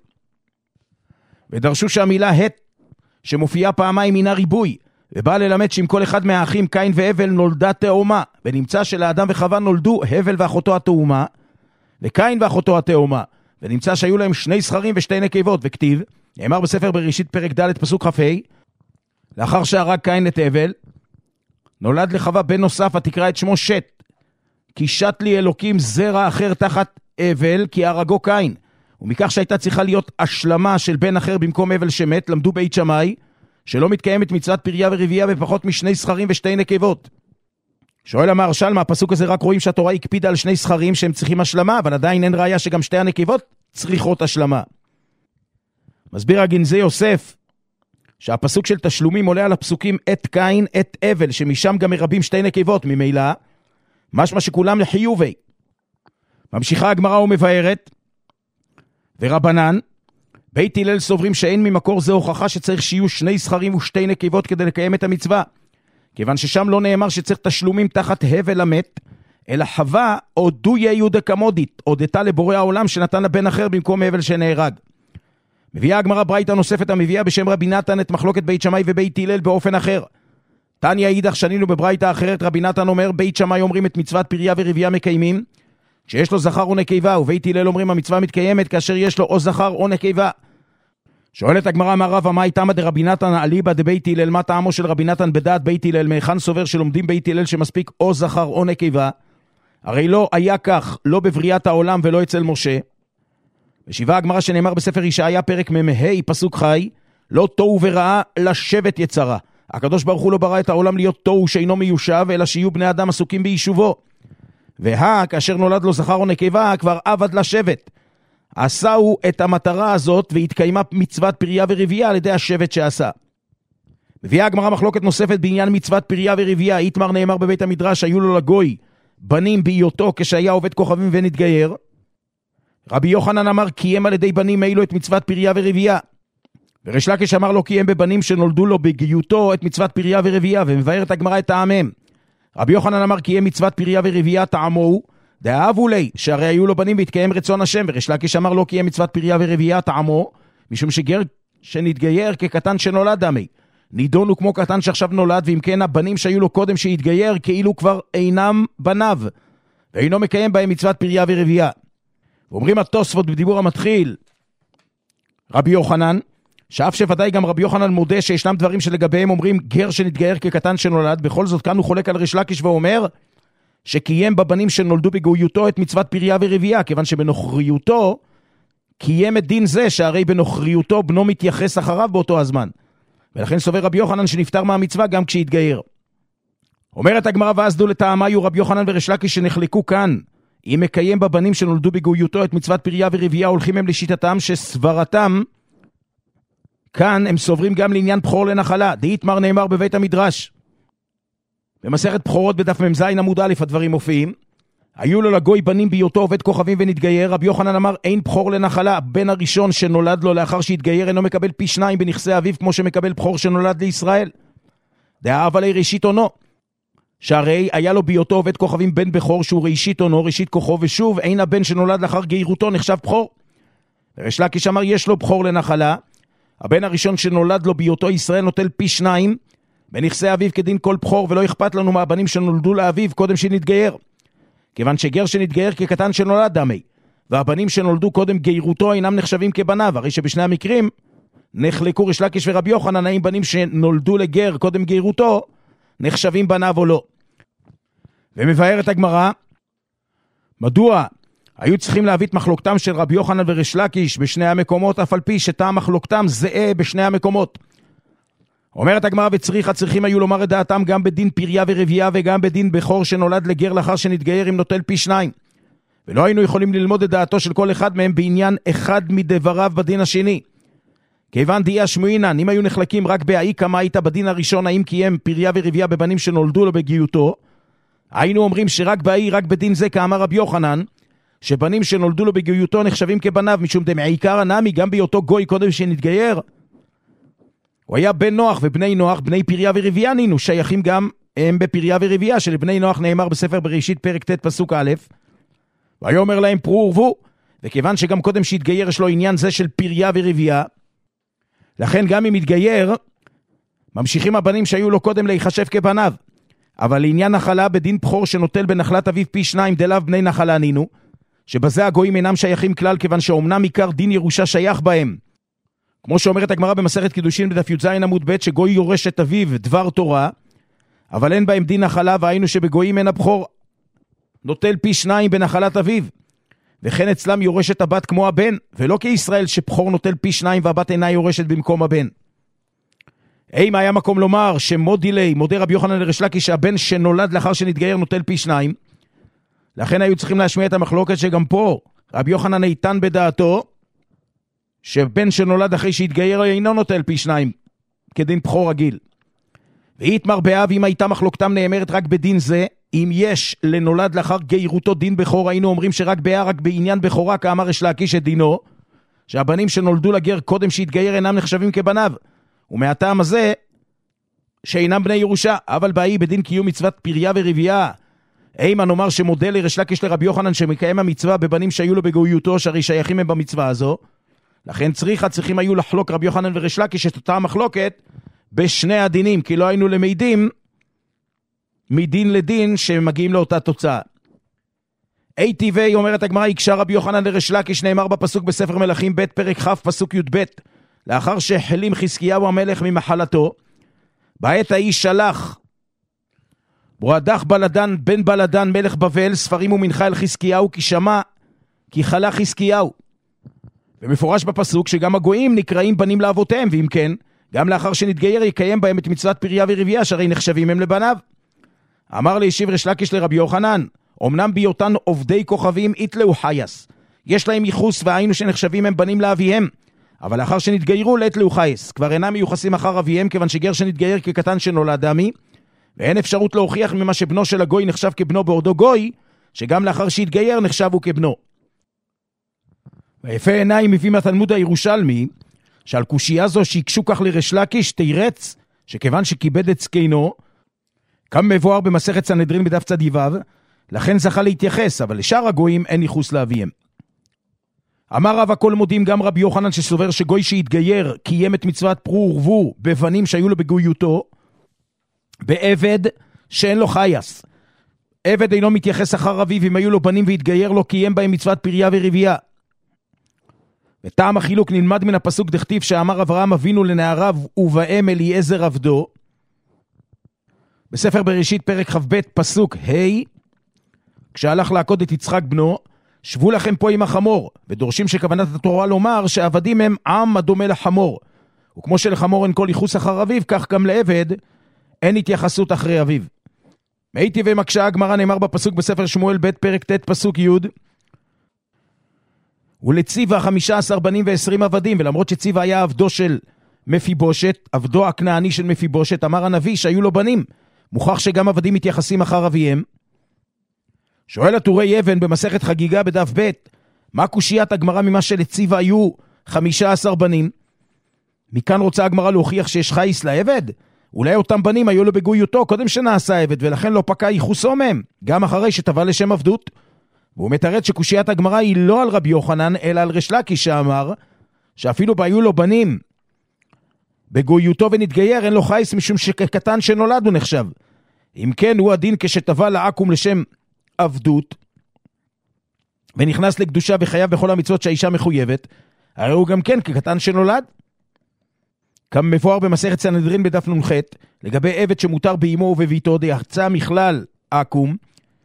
ודרשו שהמילה הת שמופיעה פעמיים מינה ריבוי, ובא ללמד שעם כל אחד מהאחים קין והבל נולדה תאומה, ונמצא שלאדם וחווה נולדו הבל ואחותו התאומה וקין ואחותו התאומה, ונמצא שהיו להם שני זכרים ושתי נקבות. וכתיב, נאמר בספר בראשית פרק ד' פסוק כ"ה, לאחר שהרג קין את הבל נולד לחווה בן נוסף התקרא את שמו שת, כי שת לי אלוקים זרע אחר תחת הבל כי הרגו קין. ומכך שהייתה צריכה להיות השלמה של בן אחר במקום הבל שמת, למדו בית שמאי שלא מתקיימת מצוות פריה ורבייה בפחות משני זכרים ושתי נקבות. שואל המהרש"ל, מהפסוק הזה רק רואים שהתורה הקפידה על שני זכרים שהם צריכים השלמה, אבל עדיין אין ראיה שגם שתי הנקבות צריכות השלמה. מסביר הגנזי יוסף שהפסוק של תשלומים עולה על הפסוקים את קין את הבל, שמשם גם מרבים שתי נקבות, ממילא משמע שכולם לחיובי. ממשיכה הגמרא ומבארת, ורבנן בית הלל סוברים שאין ממקור זה הוכחה שצריך שיהיו שני זכרים ושתי נקבות כדי לקיים את המצווה, כיוון ששם לא נאמר שצריך תשלומים תחת הבל המת, אלא חווה עודו יהודה כמודית, הודתה לבורא העולם שנתן לבן אחר במקום הבל שנהרג. מביאה הגמרא ברייתא נוספת המביאה בשם רבי נתן את מחלוקת בית שמאי ובית הלל באופן אחר. תניא אידך שנינו בברייתא אחרת, רבי נתן אומר בית שמאי אומרים את מצוות פריה ורבייה מקיימים כשיש לו זכר או נקבה, ובית הלל אומרים המצווה מתקיימת כאשר יש לו או זכר או נקבה. שואלת הגמרא מהרבא, מה איתמא דרבי נתן אליבא דבית הלל, מה טעמו של רבי נתן בדעת בית הלל, מהיכן סובר שלומדים בית הלל שמספיק או זכר או נקבה? הרי לא היה כך, לא בבריאת העולם ולא אצל משה. ושיבה הגמרא שנאמר בספר ישעיה פרק מ"ה פסוק חי, לא תוהו ורעה לשבת יצרה. הקדוש ברוך הוא לא ברא את העולם להיות תוהו שאינו מיושב, אלא שיהיו בני אדם עסוקים ביישובו. והא, כאשר נולד לו זכר או נקבה, כבר עבד לשבת. עשהו את המטרה הזאת, והתקיימה מצוות פריה ורבייה על ידי השבט שעשה. מביאה הגמרא מחלוקת נוספת בעניין מצוות פריה ורבייה. איתמר נאמר בבית המדרש, היו לו לגוי בנים בהיותו כשהיה עובד כוכבים ונתגייר. רבי יוחנן אמר, קיים על ידי בנים אילו את מצוות פריה ורבייה. וריש לקיש אמר לו, קיים בבנים שנולדו לו בגיותו את מצוות פריה ורבייה, ומבארת הגמרא את טעמם. רבי יוחנן אמר, קיים מצוות פריה ורבייה טעמו, דאהבו לי, שהרי היו לו בנים והתקיים רצון השם. וריש לקיש אמר לו, קיים מצוות פריה ורבייה טעמו, משום שגר שנתגייר כקטן שנולד דמי. נידונו כמו קטן שעכשיו נולד, ואם כן הבנים שהיו לו קודם שהתגייר כאילו כבר אינם בניו, ואינו מקיים בהם מצוות פריה ורבייה. ואומרים התוספות בדיבור המתחיל, רבי יוחנן, שאף שוודאי גם רבי יוחנן מודה שישנם דברים שלגביהם אומרים גר שנתגייר כקטן שנולד, בכל זאת כאן הוא חולק על ריש לקיש ואומר שקיים בבנים שנולדו בגויותו את מצוות פריה ורבייה, כיוון שבנוכריותו קיים את דין זה, שהרי בנוכריותו בנו מתייחס אחריו באותו הזמן, ולכן סובר רבי יוחנן שנפטר מהמצווה גם כשהתגייר. אומרת הגמרא, ואז דו לטעמיו רבי יוחנן וריש לקיש שנחלקו כאן, אם מקיים בבנים שנולדו בגויותו את מצוות פריה ורבייה, הולכים הם לשיטתם שסברתם כאן הם סוברים גם לעניין בחור לנחלה. דאיתמר נאמר בבית המדרש במסכת בחורות בדף מ"ז עמוד א' הדברים מופיעים, היו לו לגוי בנים בהיותו עובד כוכבים ונתגייר. רבי יוחנן אמר, אין בחור לנחלה, הבן הראשון שנולד לו לאחר שהתגייר אינו מקבל פי שניים בנכסי אביו כמו שמקבל בחור שנולד לישראל. דאב עלי ראשית עונו, שהרי היה לו בהיותו עובד כוכבים בן בכור שהוא ראשית עונו, ראשית כוחו, ושוב אין הבן שנולד לאחר גיירותו נחשב בחור. וריש לקיש אמר, יש לו בחור לנחלה, הבן הראשון שנולד לו בהיותו ישראל נוטל פי שניים בנכסי אביו כדין כל בחור, ולא אכפת לנו מהבנים שנולדו לאביו קודם שנתגייר, כיוון שגר שנתגייר כקטן שנולד דמי, והבנים שנולדו קודם גיירותו אינם נחשבים כבניו. הרי שבשני המקרים נחלקו ריש לקיש ורבי יוחנן האם בנים שנולדו לגר קודם גיירותו נחשבים בניו או לא. ומבארת הגמרא מדוע היו צריכים להביא את מחלוקתם של רבי יוחנן וריש לקיש בשני המקומות, אף על פי שטעם מחלוקתם זהה בשני המקומות. אומרת הגמרא, וצריך הצריכים היו לומר את דעתם גם בדין פריה ורבייה וגם בדין בכור שנולד לגר לאחר שנתגייר אם נוטל פי שניים, ולא היינו יכולים ללמוד את דעתו של כל אחד מהם בעניין אחד מדבריו בדין השני. כיוון דיה שמועינן, אם היו נחלקים רק בהאי כמה היית בדין הראשון, האם קיים פריה ורבייה בבנים שנולדו לו בגיותו, היינו אומרים שרק בהאי, רק בדין זה כאמר רבי יוחנן, שבנים שנולדו לו בגיותו נחשבים כבניו, משום דמעיקר הנמי גם בהיותו גוי קודם שנתגייר. הוא היה בן נוח, ובני נוח, בני פריה ורבייה נינו, שייכים גם הם בפריה ורבייה, שלבני נוח נאמר בספר בראשית פרק ט' פסוק א', והיה אומר להם פרו ורבו, וכיוון שגם קודם שהתגייר יש לו עניין זה של פריה ורבייה, לכן גם אם התגייר, ממשיכים הבנים שהיו לו קודם להיחשב כבניו. אבל לעניין נחלה בדין בחור שנוטל בנחלת אביו פי שניים דליו בני נחלה נינו, שבזה הגויים אינם שייכים כלל, כיוון שאומנם עיקר דין ירושה שייך בהם. כמו שאומרת הגמרא במסכת קידושין בדף י"ז עמוד ב', שגוי יורש את אביו דבר תורה, אבל אין בהם דין נחלה, והיינו שבגויים אין הבחור נוטל פי שניים בנחלת אביו, וכן אצלם יורש את הבת כמו הבן, ולא כישראל שבחור נוטל פי שניים והבת אינה יורשת במקום הבן. אימה היה מקום לומר שמודילי, מודה רבי יוחנן לריש לקיש, שהבן שנולד לאחר שנתגייר נוטל פי שניים, לכן היו צריכים להשמיע את המחלוקת שגם פה רבי יוחנן איתן בדעתו שבן שנולד אחרי שהתגייר אינו נוטל פי שניים כדין בחור רגיל. ואיתמר באב, אם הייתה מחלוקתם נאמרת רק בדין זה, אם יש לנולד לאחר גיירותו דין בכור, היינו אומרים שרק באב, רק בעניין בכורה כאמר ריש לקיש את דינו, שהבנים שנולדו לגר קודם שהתגייר אינם נחשבים כבניו, ומהטעם הזה שאינם בני ירושה. אבל באי בדין קיום מצוות פריה ורבייה, אימה נאמר שמודה לריש לקיש לרבי יוחנן שמקיים המצווה בבנים שהיו לו בגויותו, שהרי שייכים הם במצווה הזו, לכן צריכה צריכים היו לחלוק רבי יוחנן וריש לקיש את אותה מחלוקת בשני הדינים, כי לא היינו למדים מדין לדין שמגיעים לאותה תוצאה. אי טבעי, אומרת הגמרא, הקשה רבי יוחנן לריש לקיש, נאמר בפסוק בספר מלכים ב' פרק כ' פסוק י"ב, לאחר שהחלים חזקיהו המלך ממחלתו, בעת ההיא שלח ברודח בלדן בן בלדן מלך בבל ספרים ומנחה אל חזקיהו, כי שמע כי חלה חזקיהו. ומפורש בפסוק שגם הגויים נקראים בנים לאבותיהם, ואם כן, גם לאחר שנתגייר יקיים בהם את מצוות פריה ורבייה, שהרי נחשבים הם לבניו. אמר לישיב ריש לקיש לרבי יוחנן, אמנם בהיותן עובדי כוכבים יתלאו חייס, יש להם ייחוס והיינו שנחשבים הם בנים לאביהם, אבל לאחר שנתגיירו ליתלאו חייס, כבר אינם מיוחסים אחר אביהם, כיוון שגר שנתגייר כקטן שנולד עמי, ואין אפשרות להוכיח ממה שבנו של הגוי נחשב כבנו בעודו גוי, שגם לאחר שהתגייר נחשבו כבנו. ויפה עיניים מביא מהתלמוד הירושלמי, שעל קושייה זו שיקשו כך לריש לקיש תירץ, שכיוון שכיבד את זקנו, כמה מבואר במסכת סנהדרין בדף צ"ו, לכן זכה להתייחס, אבל לשאר הגויים אין ייחוס לאביהם. אמר רב הכל מודים גם רבי יוחנן שסובר שגוי שהתגייר קיים את מצוות פרו ורבו בבנים שהיו לו בגויותו, בעבד שאין לו חייס. עבד אינו מתייחס אחר אביו, אם היו לו בנים והתגייר לו קיים בהם מצוות פריה ורבייה. וטעם החילוק נלמד מן הפסוק דכתיב שאמר אברהם אבינו לנעריו ובהם אליעזר עבדו, בספר בראשית פרק כ"ב פסוק ה', כשהלך לעקוד את יצחק בנו, שבו לכם פה עם החמור, ודורשים שכוונת התורה לומר שעבדים הם עם הדומה לחמור, וכמו שלחמור אין כל ייחוס אחר אביו, כך גם לעבד אין התייחסות אחרי אביו. הייתי ומקשה הגמרא, נאמר בפסוק בספר שמואל ב' פרק ט' פסוק י', ולציבה חמישה עשר בנים ועשרים עבדים, ולמרות שציבה היה עבדו של מפיבושת, עבדו הכנעני של מפיבושת, אמר הנביא שהיו לו בנים, מוכח שגם עבדים מתייחסים אחר אביהם. שואל הטורי אבן במסכת חגיגה בדף ב', מה קושיית הגמרא ממה שלציבה היו חמישה עשר בנים? מכאן רוצה הגמרא להוכיח שיש חייס לעבד? אולי אותם בנים היו לו בגויותו קודם שנעשה עבד, ולכן לא פקע ייחוסו מהם, גם אחרי שטבע לשם עבדות. והוא מתרץ שקושיית הגמרא היא לא על רבי יוחנן, אלא על ריש לקיש שאמר, שאפילו היו לו בנים בגויותו ונתגייר, אין לו חייס משום שקטן שנולד הוא נחשב. אם כן, הוא הדין כשטבע לעקום לשם עבדות, ונכנס לקדושה וחייב בכל המצוות שהאישה מחויבת, הרי הוא גם כן כקטן שנולד. כמה מבואר במסכת סנהדרין בדף נ"ח, לגבי עבד שמותר באמו ובביתו דיחצה מכלל עקום,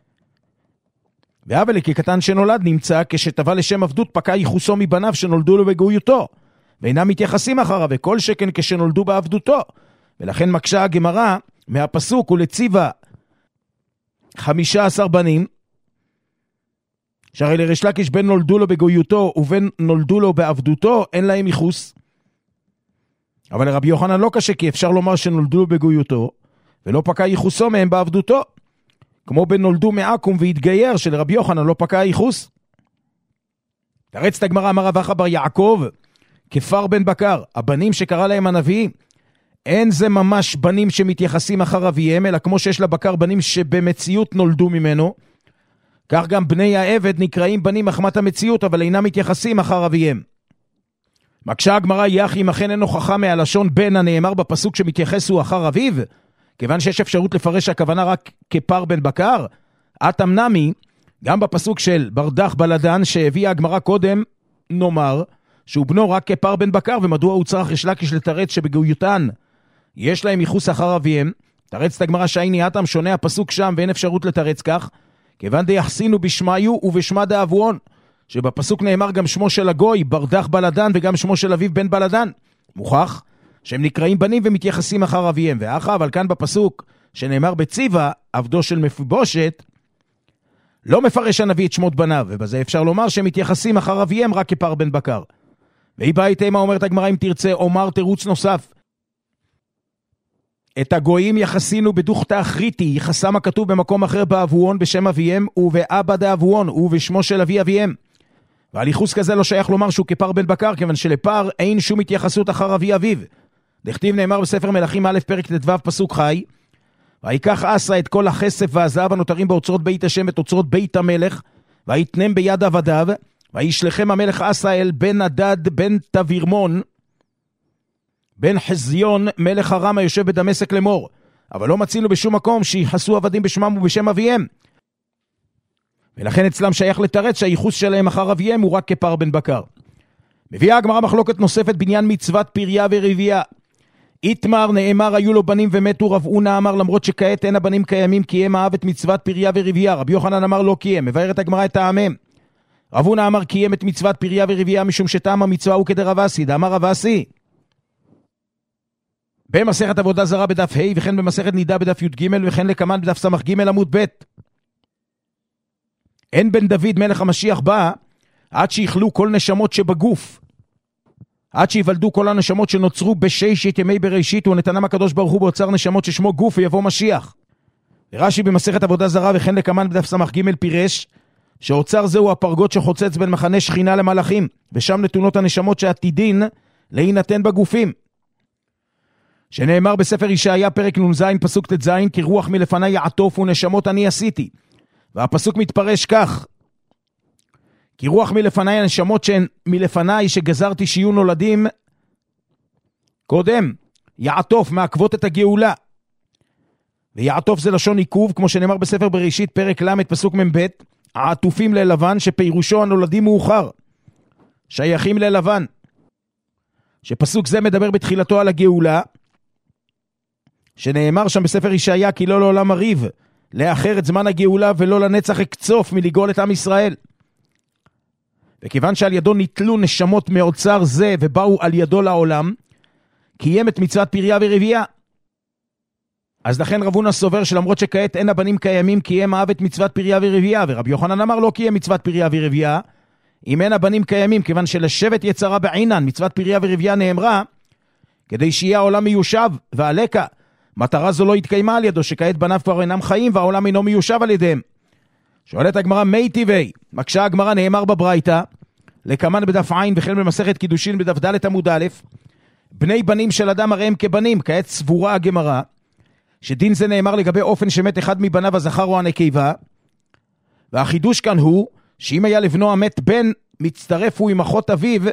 ואבל כקטן שנולד נמצא כשטבע לשם עבדות פקע ייחוסו מבניו שנולדו לו בגויותו, ואינם מתייחסים אחריו, וכל שכן כשנולדו בעבדותו. ולכן מקשה הגמרא מהפסוק ולציבה חמישה עשר בנים, שהרי לריש לקיש בין נולדו לו בגויותו ובין נולדו לו בעבדותו אין להם ייחוס. אבל לרבי יוחנן לא קשה, כי אפשר לומר שנולדו לו בגויותו ולא פקע ייחוסו מהם בעבדותו, כמו בין נולדו מעקום והתגייר שלרבי יוחנן לא פקע ייחוס. תרץ את הגמרא, אמר רב אחא בר יעקב כפר בן בקר, הבנים שקרא להם הנביא, אין זה ממש בנים שמתייחסים אחר אביהם, אלא כמו שיש לבקר בנים שבמציאות נולדו ממנו, כך גם בני העבד נקראים בנים מחמת המציאות, אבל אינם מתייחסים אחר אביהם. מקשה הגמרא, יחי אם אכן אין הוכחה מהלשון בן הנאמר בפסוק שמתייחס הוא אחר אביו, כיוון שיש אפשרות לפרש הכוונה רק כפר בן בקר, אתם נמי, גם בפסוק של ברדח בלדן שהביאה הגמרא קודם, נאמר שהוא בנו רק כפר בן בקר, ומדוע הוא צריך ריש לקיש לתרץ שבגויותן יש להם ייחוס אחר אביהם? תרץ את הגמרא שהייני אתם שונה הפסוק שם ואין אפשרות לתרץ כך, כיוון דיחסינו בשמיו ובשמה דאבוון, שבפסוק נאמר גם שמו של הגוי ברדח בלדן וגם שמו של אביו בן בלדן, מוכח שהם נקראים בנים ומתייחסים אחר אביהם. ואחר אבל כאן בפסוק שנאמר בציבה עבדו של מפיבושת, לא מפרש הנביא את שמות בניו, ובזה אפשר לומר שהם מתייחסים אחר אביהם רק כפר בן בקר. והיא באה איתה מה אומרת הגמרא, אם תרצה אומר תירוץ נוסף, את הגויים יחסינו בדוכתא אחריתי, יחסם הכתוב במקום אחר באבוון בשם אביהם ובאבא דאבוון ובשמו של אבי אביהם, ועל ייחוס כזה לא שייך לומר שהוא כפר בן בקר, כיוון שלפר אין שום התייחסות אחר אבי אביו. דכתיב נאמר בספר מלכים א' פרק ט"ו פסוק חי, ויקח עשה את כל הכסף והזהב הנותרים באוצרות בית השם את אוצרות בית המלך, ויתנם ביד עבדיו, וישלחם המלך עשה אל בן הדד בן תבירמון בן חזיון מלך ארם היושב בדמשק לאמור, אבל לא מצינו בשום מקום שיחסו עבדים בשמם ובשם אביהם, ולכן אצלם שייך לתרץ שהייחוס שלהם אחר אביהם הוא רק כפר בן בקר. מביאה הגמרא מחלוקת נוספת בעניין מצוות פריה ורבייה. איתמר נאמר היו לו בנים ומתו, רב הונא אמר למרות שכעת אין הבנים קיימים קיים האב את מצוות פריה ורבייה, רבי יוחנן אמר לא קיים. מבארת הגמרא את טעמם. רב הונא אמר קיים את מצוות פריה ורבייה משום שטעם המצווה הוא כדרב אסי, דאמר רב אסי במסכת עבודה זרה בדף ה' וכן במסכת נידה בדף י"ג וכן לקמן בדף ס"ג עמוד ב'. אין בן דוד מלך המשיח בא עד שיכלו כל נשמות שבגוף, עד שיוולדו כל הנשמות שנוצרו בששת ימי בראשית, ונתנם הקדוש ברוך הוא באוצר נשמות ששמו גוף ויבוא משיח. ורש"י במסכת עבודה זרה וכן לקמן בדף ס"ג פירש שאוצר זהו הפרגות שחוצץ בין מחנה שכינה למלאכים, ושם נתונות הנשמות שעתידין להינתן בגופים. שנאמר בספר ישעיה פרק נ"ז פסוק ט"ז כי רוח מלפני יעטוף ונשמות אני עשיתי, והפסוק מתפרש כך כי רוח מלפני הנשמות שהן מלפני שגזרתי שיהיו נולדים קודם יעטוף מעכבות את הגאולה, ויעטוף זה לשון עיכוב כמו שנאמר בספר בראשית פרק ל' פסוק מ"ב העטופים ללבן שפירושו הנולדים מאוחר שייכים ללבן, שפסוק זה מדבר בתחילתו על הגאולה, שנאמר שם בספר ישעיה כי לא לעולם הריב לאחר את זמן הגאולה ולא לנצח אקצוף מלגאול את עם ישראל. וכיוון שעל ידו ניטלו נשמות מאוצר זה ובאו על ידו לעולם, קיים את מצוות פריה ורבייה. אז לכן רב הונא סובר שלמרות שכעת אין הבנים קיימים קיים האב את מצוות פריה ורבייה, ורבי יוחנן אמר לא קיים מצוות פריה ורבייה אם אין הבנים קיימים, כיוון שלשבת יצרה בעינן מצוות פריה ורבייה נאמרה כדי שיהיה העולם מיושב, והלקה מטרה זו לא התקיימה על ידו שכעת בניו כבר אינם חיים והעולם אינו מיושב על ידיהם. שואלת הגמרא מי טבעי, מקשה הגמרא נאמר בברייתא לקמן בדף עין וכן במסכת קידושין בדף ד' עמוד א' בני בנים של אדם הרי הם כבנים. כעת סבורה הגמרא שדין זה נאמר לגבי אופן שמת אחד מבניו הזכר או הנקבה, והחידוש כאן הוא שאם היה לבנו המת בן מצטרף הוא עם אחות אביו,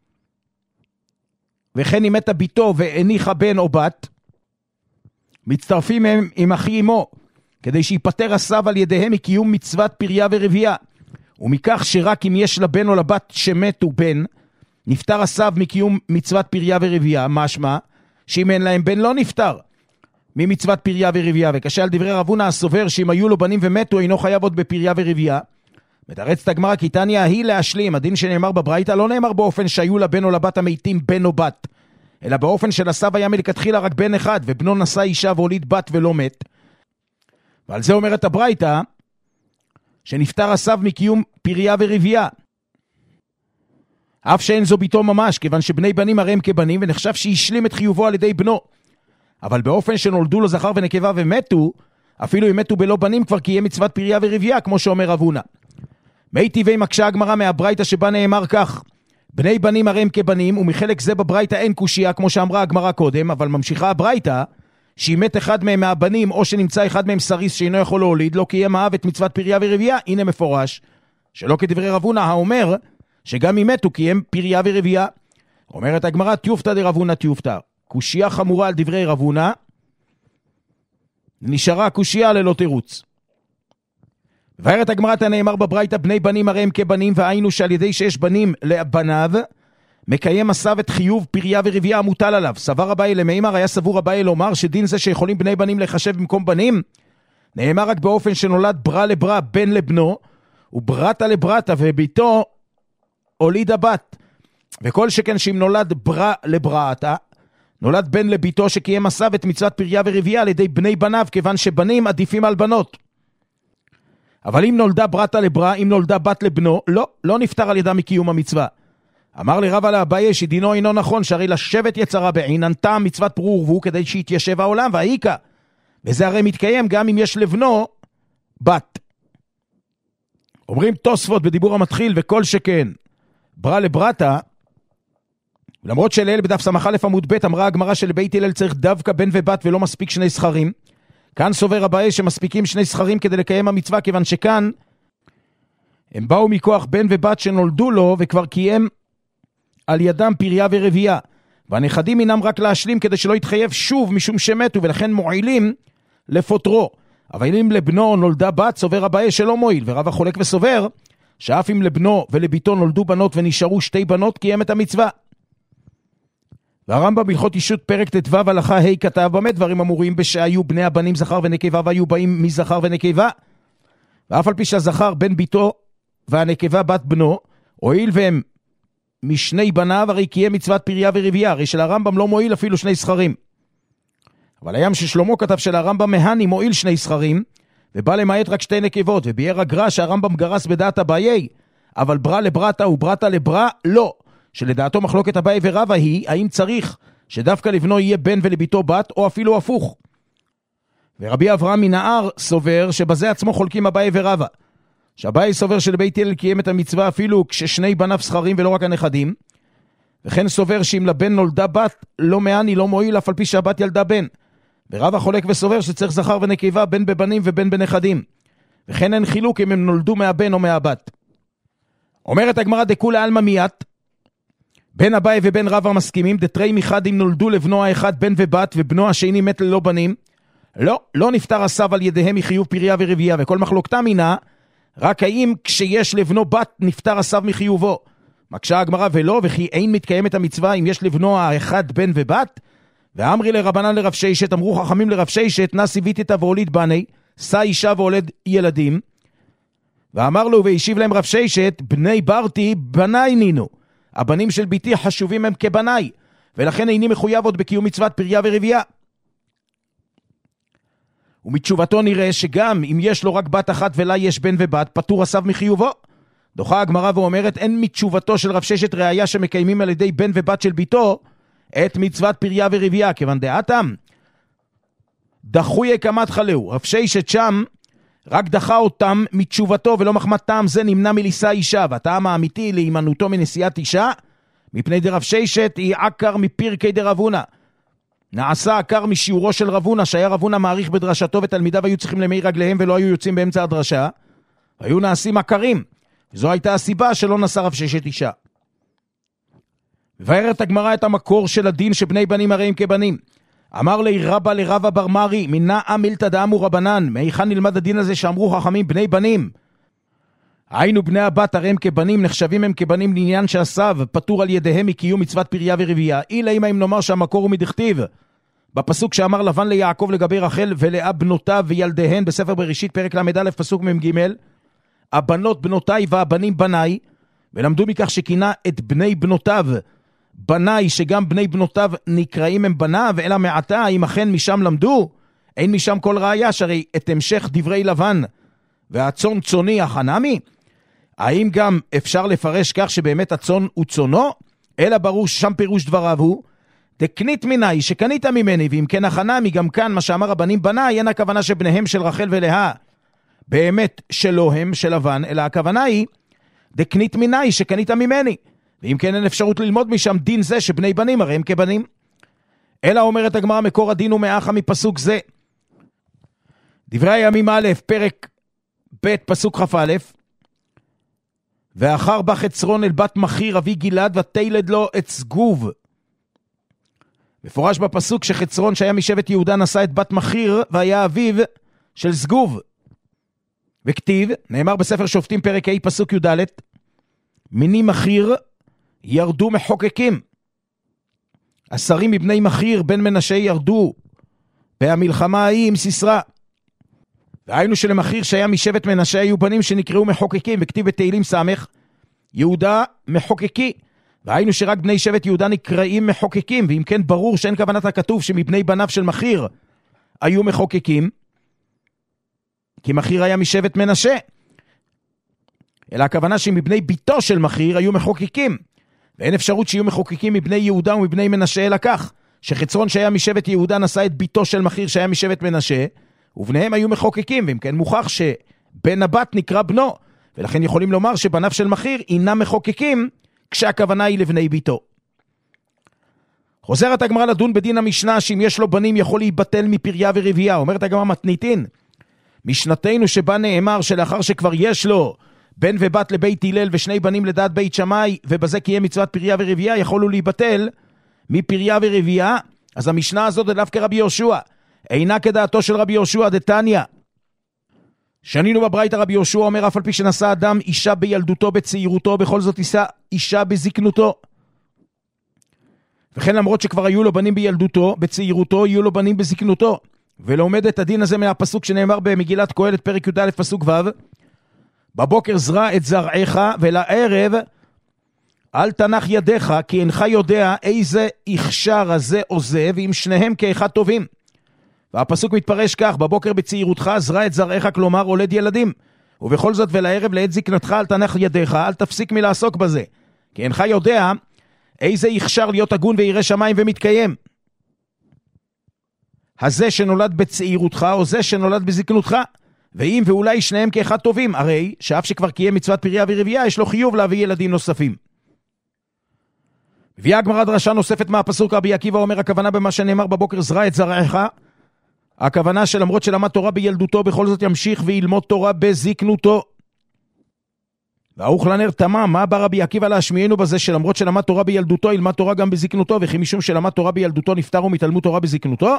וכן אם מתה ביתו והניחה בן או בת מצטרפים הם עם אחי אמו כדי שיפטר הסב על ידיהם מקיום מצוות פריה ורבייה, ומכך שרק אם יש לבן או לבת שמתו בן נפטר הסב מקיום מצוות פריה ורבייה, משמע שאם אין להם בן לא נפטר ממצוות פריה ורבייה. וקשה על דברי רב הונא הסובר שאם היו לו בנים ומתו אינו חייב עוד בפריה ורבייה. מתרצת הגמרא כי תניא היא להשלים, הדין שנאמר בברייתא לא נאמר באופן שהיו לבן או לבת המתים בן או בת, אלא באופן של הסב היה מלכתחילה רק בן אחד ובנו נשא אישה והוליד בת ולא מת. ועל זה אומרת הברייתא שנפטר הסב מקיום פריה ורבייה אף שאין זו ביתו ממש, כיוון שבני בנים הרי הם כבנים ונחשב שהשלים את חיובו על ידי בנו, אבל באופן שנולדו לו זכר ונקבה ומתו, אפילו אם מתו בלא בנים כבר קיים מצוות פריה ורבייה כמו שאומר רב הונא. מי טבעי מקשה הגמרא מהברייתא שבה נאמר כך בני בנים הרי הם כבנים, ומחלק זה בברייתא אין קושיה כמו שאמרה הגמרא קודם, אבל ממשיכה הברייתא שאם מת אחד מהם מהבנים או שנמצא אחד מהם סריס שאינו יכול להוליד לא קיים האב את מצוות פריה ורבייה. הנה מפורש שלא כדברי רב הונא האומר שגם אם מתו קיים פריה ורבייה. אומרת הגמרא תיופתא דרב הונא תיופתא, קושיה חמורה על דברי רב הונא, נשארה קושיה ללא תירוץ. ואומרת הגמרא נאמר בברייתא בני בנים הרי הם כבנים, והיינו שעל ידי שיש בנים לבניו מקיים הסב את חיוב פריה ורבייה המוטל עליו. סבר אביי למימר, היה סבור אביי לומר שדין זה שיכולים בני בנים לחשב במקום בנים נאמר רק באופן שנולד ברא לברא בן לבנו וברתא לברתא וביתו הולידה בת, וכל שכן שאם נולד ברא לברתא נולד בן לביתו שקיים הסב את מצוות פריה ורבייה על ידי בני בניו, כיוון שבנים עדיפים על בנות. אבל אם נולדה ברתא לברא, אם נולדה בת לבנו, לא, לא נפטר על ידה מקיום המצווה. אמר לי רב על אביי שדינו אינו נכון, שהרי לשבת יצרה בעינן טעם מצוות פרו ורבו כדי שיתיישב העולם והאיקה, וזה הרי מתקיים גם אם יש לבנו בת. אומרים תוספות בדיבור המתחיל וכל שכן ברא לברתא, למרות שלאל בדף סמך א' עמוד ב' אמרה הגמרא שלבית הלל צריך דווקא בן ובת ולא מספיק שני זכרים. כאן סובר אביי שמספיקים שני זכרים כדי לקיים המצווה, כיוון שכאן הם באו מכוח בן ובת שנולדו לו וכבר קיים על ידם פריה ורבייה, והנכדים אינם רק להשלים כדי שלא יתחייב שוב משום שמתו, ולכן מועילים לפוטרו. אבל אם לבנו נולדה בת, סובר אביי שלא מועיל, ורב החולק וסובר שאף אם לבנו ולביתו נולדו בנות ונשארו שתי בנות, קיים את המצווה. והרמב"ם בהלכות אישות פרק ט"ו הלכה ה' כתב במה דברים אמורים בשהיו בני הבנים זכר ונקבה והיו באים מזכר ונקבה, ואף על פי שהזכר בן ביתו והנקבה בת בנו, הואיל והם משני בניו, הרי קיים מצוות פריה ורבייה, הרי של הרמב"ם לא מועיל אפילו שני זכרים. אבל הים ששלמה כתב של הרמב"ם מהני מועיל שני זכרים, ובא למעט רק שתי נקבות, וביאר הגר"א שהרמב"ם גרס בדעת אביי, אבל ברא לברתה וברתה לברא לא, שלדעתו מחלוקת אביי ורבא היא, האם צריך שדווקא לבנו יהיה בן ולביתו בת, או אפילו הפוך. ורבי אברהם מנהר סובר שבזה עצמו חולקים אביי ורבא, שאביי סובר שלבית הלל קיים את המצווה אפילו כששני בניו זכרים ולא רק הנכדים, וכן סובר שאם לבן נולדה בת, לא מעני לא מועיל אף על פי שהבת ילדה בן. ורבא חולק וסובר שצריך זכר ונקבה בין בבנים ובין בנכדים, וכן אין חילוק אם הם נולדו מהבן או מהבת. אומרת הגמרא דכולי עלמא מיית, בן אביי ובן רבא מסכימים, דתרי מחד אם נולדו לבנו האחד בן ובת ובנו השני מת ללא בנים, לא, לא נפטר הסב על ידיהם מחיוב פריה ורבייה, וכל מחלוקתם הינה רק האם כשיש לבנו בת נפטר הסב מחיובו. מקשה הגמרא ולא, וכי אין מתקיימת המצווה אם יש לבנו האחד בן ובת. ואמרי לרבנן לרב ששת, אמרו חכמים לרב ששת, נשי ויתתה והוליד בני, שא אישה והולד ילדים. ואמר לו והשיב להם רב ששת, בני ברתי בני נינו, הבנים של ביתי חשובים הם כבני, ולכן איני מחויב עוד בקיום מצוות פריה ורבייה. ומתשובתו נראה שגם אם יש לו רק בת אחת ולה יש בן ובת, פטור הסב מחיובו. דוחה הגמרא ואומרת, אין מתשובתו של רב ששת ראיה שמקיימים על ידי בן ובת של ביתו את מצוות פריה ורבייה, כיוון דעתם דחוי קמת חלהו. רב ששת שם רק דחה אותם מתשובתו, ולא מחמת טעם זה נמנע מלישא אישה, והטעם האמיתי להימנעותו מנשיאת אישה מפני דרב ששת היא עקר מפרקי דרב הונא, נעשה עקר משיעורו של רב הונא, שהיה רב הונא מעריך בדרשתו ותלמידיו היו צריכים למי רגליהם ולא היו יוצאים באמצע הדרשה, היו נעשים עקרים. זו הייתה הסיבה שלא נשא רב ששת אישה. ובארת הגמרא את המקור של הדין שבני בנים הרי הם כבנים. אמר לי רבא לרבא בר מרי, מנא מילתא דאמרו רבנן, מהיכן נלמד הדין הזה שאמרו חכמים בני בנים? היינו בני הבת הרי הם כבנים, נחשבים הם כבנים לעניין שהסב פטור על ידיהם מקיום מצוות פריה ורבייה. אילה אם אם נאמר שהמקור הוא מדכתיב בפסוק שאמר לבן ליעקב לגבי רחל ולאה בנותיו וילדיהן בספר בראשית פרק למד א' פסוק מ"ג, הבנות בנותיי והבנים בניי, ולמדו מכך שכינה את בני בנותיו בניי, שגם בני בנותיו נקראים הם בניו, אלא מעתה אם אכן משם למדו, אין משם כל ראיה, שהרי את המשך דברי לבן והצון צוני החנמי, האם גם אפשר לפרש כך שבאמת הצון הוא צונו? אלא ברור ששם פירוש דבריו הוא תקנית מיני שקנית ממני, ואם כן החנמי גם כאן מה שאמר הבנים בניי, אין הכוונה שבניהם של רחל ולאה באמת שלא הם של לבן, אלא הכוונה היא דקנית מיני שקנית ממני, ואם כן אין אפשרות ללמוד משם דין זה שבני בנים הרי הם כבנים. אלא אומרת הגמרא מקור הדין הוא מאחה מפסוק זה. דברי הימים א' פרק ב' פסוק כ"א, ואחר בא חצרון אל בת מחיר אבי גלעד ותלד לו את סגוב. מפורש בפסוק שחצרון שהיה משבט יהודה נשא את בת מחיר והיה אביו של סגוב. וכתיב, נאמר בספר שופטים פרק ה' פסוק י"ד, מיני מחיר ירדו מחוקקים. השרים מבני מחיר בן מנשה ירדו והמלחמה ההיא עם סיסרא. והיינו שלמחיר שהיה משבט מנשה היו בנים שנקראו מחוקקים, וכתיב בתהילים סמך יהודה מחוקקי. והיינו שרק בני שבט יהודה נקראים מחוקקים, ואם כן ברור שאין כוונת הכתוב שמבני בניו של מחיר היו מחוקקים, כי מחיר היה משבט מנשה, אלא הכוונה שמבני ביתו של מחיר היו מחוקקים, ואין אפשרות שיהיו מחוקקים מבני יהודה ומבני מנשה, אלא כך שחצרון שהיה משבט יהודה נשא את ביתו של מחיר שהיה משבט מנשה, ובניהם היו מחוקקים, ואם כן מוכח שבן הבת נקרא בנו, ולכן יכולים לומר שבניו של מחיר אינם מחוקקים, כשהכוונה היא לבני ביתו. חוזרת הגמרא לדון בדין המשנה שאם יש לו בנים יכול להיבטל מפריה ורבייה. אומרת הגמרא מתניתין, משנתנו שבה נאמר שלאחר שכבר יש לו בן ובת לבית הלל ושני בנים לדעת בית שמאי, ובזה קיים מצוות פריה ורבייה, יכולו להיבטל מפריה ורבייה. אז המשנה הזאת דווקא רבי יהושע אינה כדעתו של רבי יהושע דתניא, שנינו בברייתא רבי יהושע אומר, אף על פי שנשא אדם אישה בילדותו בצעירותו, בכל זאת יישא אישה בזקנותו. וכן למרות שכבר היו לו בנים בילדותו, בצעירותו, יהיו לו בנים בזקנותו. ולומד את הדין הזה מהפסוק שנאמר במגילת קהלת פרק י"א פסוק ו', בבוקר זרע את זרעך ולערב אל תנח ידיך, כי אינך יודע איזה הכשר הזה או זה, ואם שניהם כאחד טובים. והפסוק מתפרש כך, בבוקר בצעירותך זרע את זרעך, כלומר הולד ילדים, ובכל זאת ולערב לעת זקנתך אל תנח ידיך, אל תפסיק מלעסוק בזה, כי אינך יודע איזה הכשר להיות הגון וירא שמיים ומתקיים, הזה שנולד בצעירותך או זה שנולד בזקנותך, ואם ואולי שניהם כאחד טובים, הרי שאף שכבר קיים מצוות פריה ורבייה, יש לו חיוב להביא ילדים נוספים. הביאה הגמרא דרשה נוספת מהפסוק, רבי עקיבא אומר, הכוונה במה שנאמר בבוקר זרע את זרעך, הכוונה שלמרות שלמד תורה בילדותו, בכל זאת ימשיך וילמוד תורה בזקנותו. והאוכלנר תמה, מה בא רבי עקיבא להשמיענו בזה שלמרות שלמד תורה בילדותו, ילמד תורה גם בזקנותו, וכי משום שלמד תורה בילדותו נפטר ומתעלמוד תורה בזקנותו?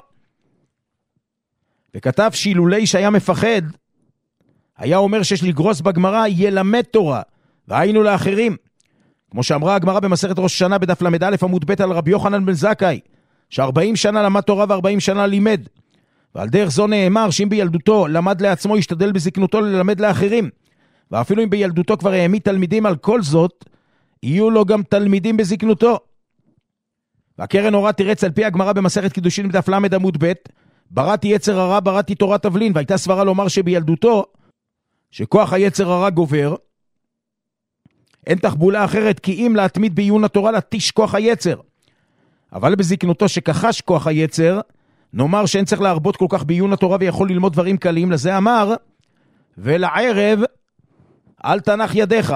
וכתב שאילולי שהיה מפחד, היה אומר שיש לגרוס בגמרא ילמד תורה, והיינו לאחרים. כמו שאמרה הגמרא במסכת ראש השנה בדף למד א' עמוד ב' על רבי יוחנן בן זכאי, ש-ארבעים שנה למד תורה ו-ארבעים שנה לימד. ועל דרך זו נאמר שאם בילדותו למד לעצמו, ישתדל בזקנותו ללמד לאחרים. ואפילו אם בילדותו כבר העמיד תלמידים, על כל זאת, יהיו לו גם תלמידים בזקנותו. והקרן אורה תירץ על פי הגמרא במסכת קידושין בדף למד עמוד ב', בראתי יצר הרע, בראתי תורת תבלין, והייתה סברה לומר שבילדותו, שכוח היצר הרע גובר, אין תחבולה אחרת כי אם להתמיד בעיון התורה להתיש כוח היצר. אבל בזקנותו שכחש כוח היצר, נאמר שאין צריך להרבות כל כך בעיון התורה ויכול ללמוד דברים קלים, לזה אמר, ולערב אל תנח ידיך.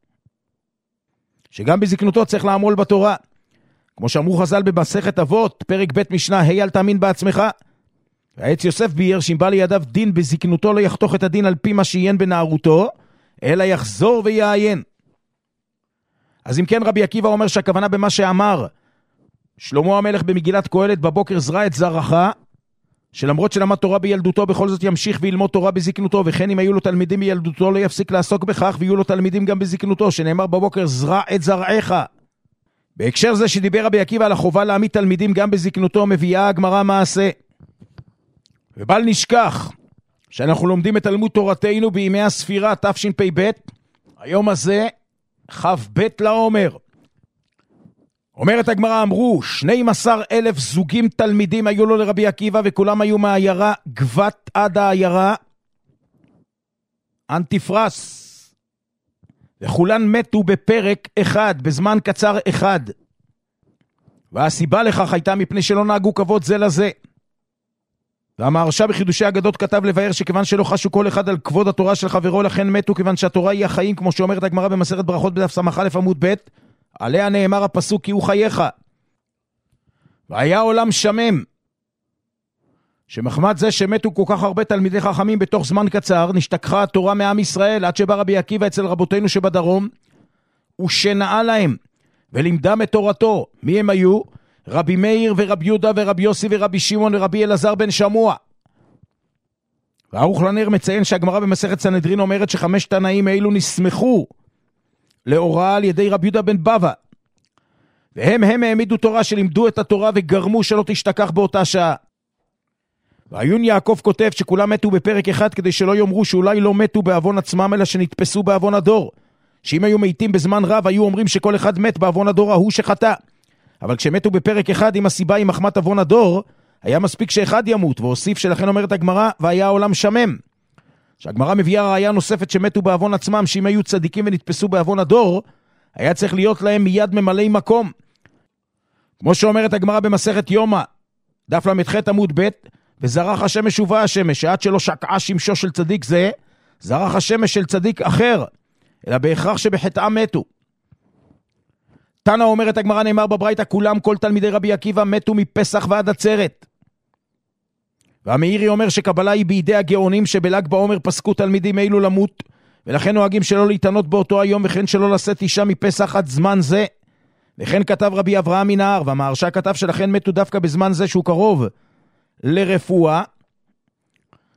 שגם בזקנותו צריך לעמול בתורה. כמו שאמרו חז"ל במסכת אבות, פרק ב' משנה, היי אל תאמין בעצמך. והעץ יוסף ביאר שאם בא לידיו דין בזקנותו לא יחתוך את הדין על פי מה שיין בנערותו, אלא יחזור ויעיין. אז אם כן רבי עקיבא אומר שהכוונה במה שאמר שלמה המלך במגילת קהלת, בבוקר זרע את זרעך, שלמרות שלמד תורה בילדותו בכל זאת ימשיך וילמוד תורה בזקנותו, וכן אם היו לו תלמידים בילדותו לא יפסיק לעסוק בכך, ויהיו לו תלמידים גם בזקנותו, שנאמר בבוקר זרע את זרעך. בהקשר זה שדיבר רבי עקיבא על החובה להעמיד תלמידים גם בזקנותו, מביאה הגמרא מעשה. ובל נשכח שאנחנו לומדים את תלמוד תורתנו בימי הספירה תשפ"ב, היום הזה כ"ב לעומר. אומרת הגמרא, אמרו שנים עשר אלף זוגים תלמידים היו לו לרבי עקיבא, וכולם היו מהעיירה גבת עד העיירה אנטיפרס, וכולן מתו בפרק אחד, בזמן קצר אחד. והסיבה לכך הייתה מפני שלא נהגו כבוד זה לזה. והמהרש"א בחידושי אגדות כתב לבאר שכיוון שלא חשו כל אחד על כבוד התורה של חברו, לכן מתו, כיוון שהתורה היא החיים, כמו שאומרת הגמרא במסכת ברכות בדף סמ"א עמוד ב', עליה נאמר הפסוק כי הוא חייך. והיה עולם שמם, שמחמת זה שמתו כל כך הרבה תלמידי חכמים בתוך זמן קצר, נשתכחה התורה מעם ישראל, עד שבא רבי עקיבא אצל רבותינו שבדרום, ושנעה להם ולימדם את תורתו. מי הם היו? רבי מאיר ורבי יהודה ורבי יוסי ורבי שמעון ורבי אלעזר בן שמוע. והאוכלנר מציין שהגמרא במסכת סנהדרין אומרת שחמש תנאים האלו נסמכו להוראה על ידי רבי יהודה בן בבא, והם הם העמידו תורה, שלימדו את התורה וגרמו שלא תשתכח באותה שעה. והעיון יעקב כותב שכולם מתו בפרק אחד, כדי שלא יאמרו שאולי לא מתו בעוון עצמם, אלא שנתפסו בעוון הדור, שאם היו מתים בזמן רב היו אומרים שכל אחד מת בעוון הדור ההוא שחטא. אבל כשמתו בפרק אחד, עם הסיבה עם מחמת עוון הדור, היה מספיק שאחד ימות. והוסיף שלכן אומרת הגמרא, והיה העולם שמם. שהגמרא מביאה ראיה נוספת שמתו בעוון עצמם, שאם היו צדיקים ונתפסו בעוון הדור, היה צריך להיות להם מיד ממלאי מקום. כמו שאומרת הגמרא במסכת יומא, דף למ"ח עמוד ב', וזרח השמש ובא השמש, שעד שלא שקעה שמשו של צדיק זה, זרח השמש של צדיק אחר, אלא בהכרח שבחטאם מתו. תנא אומרת הגמרא, נאמר בברייתא, כולם כל תלמידי רבי עקיבא מתו מפסח ועד עצרת. והמאירי אומר שקבלה היא בידי הגאונים, שבל"ג בעומר פסקו תלמידים אלו למות, ולכן נוהגים שלא להתענות באותו היום, וכן שלא לשאת אישה מפסח עד זמן זה. וכן כתב רבי אברהם מנהר, והמהרש"א כתב שלכן מתו דווקא בזמן זה שהוא קרוב לרפואה.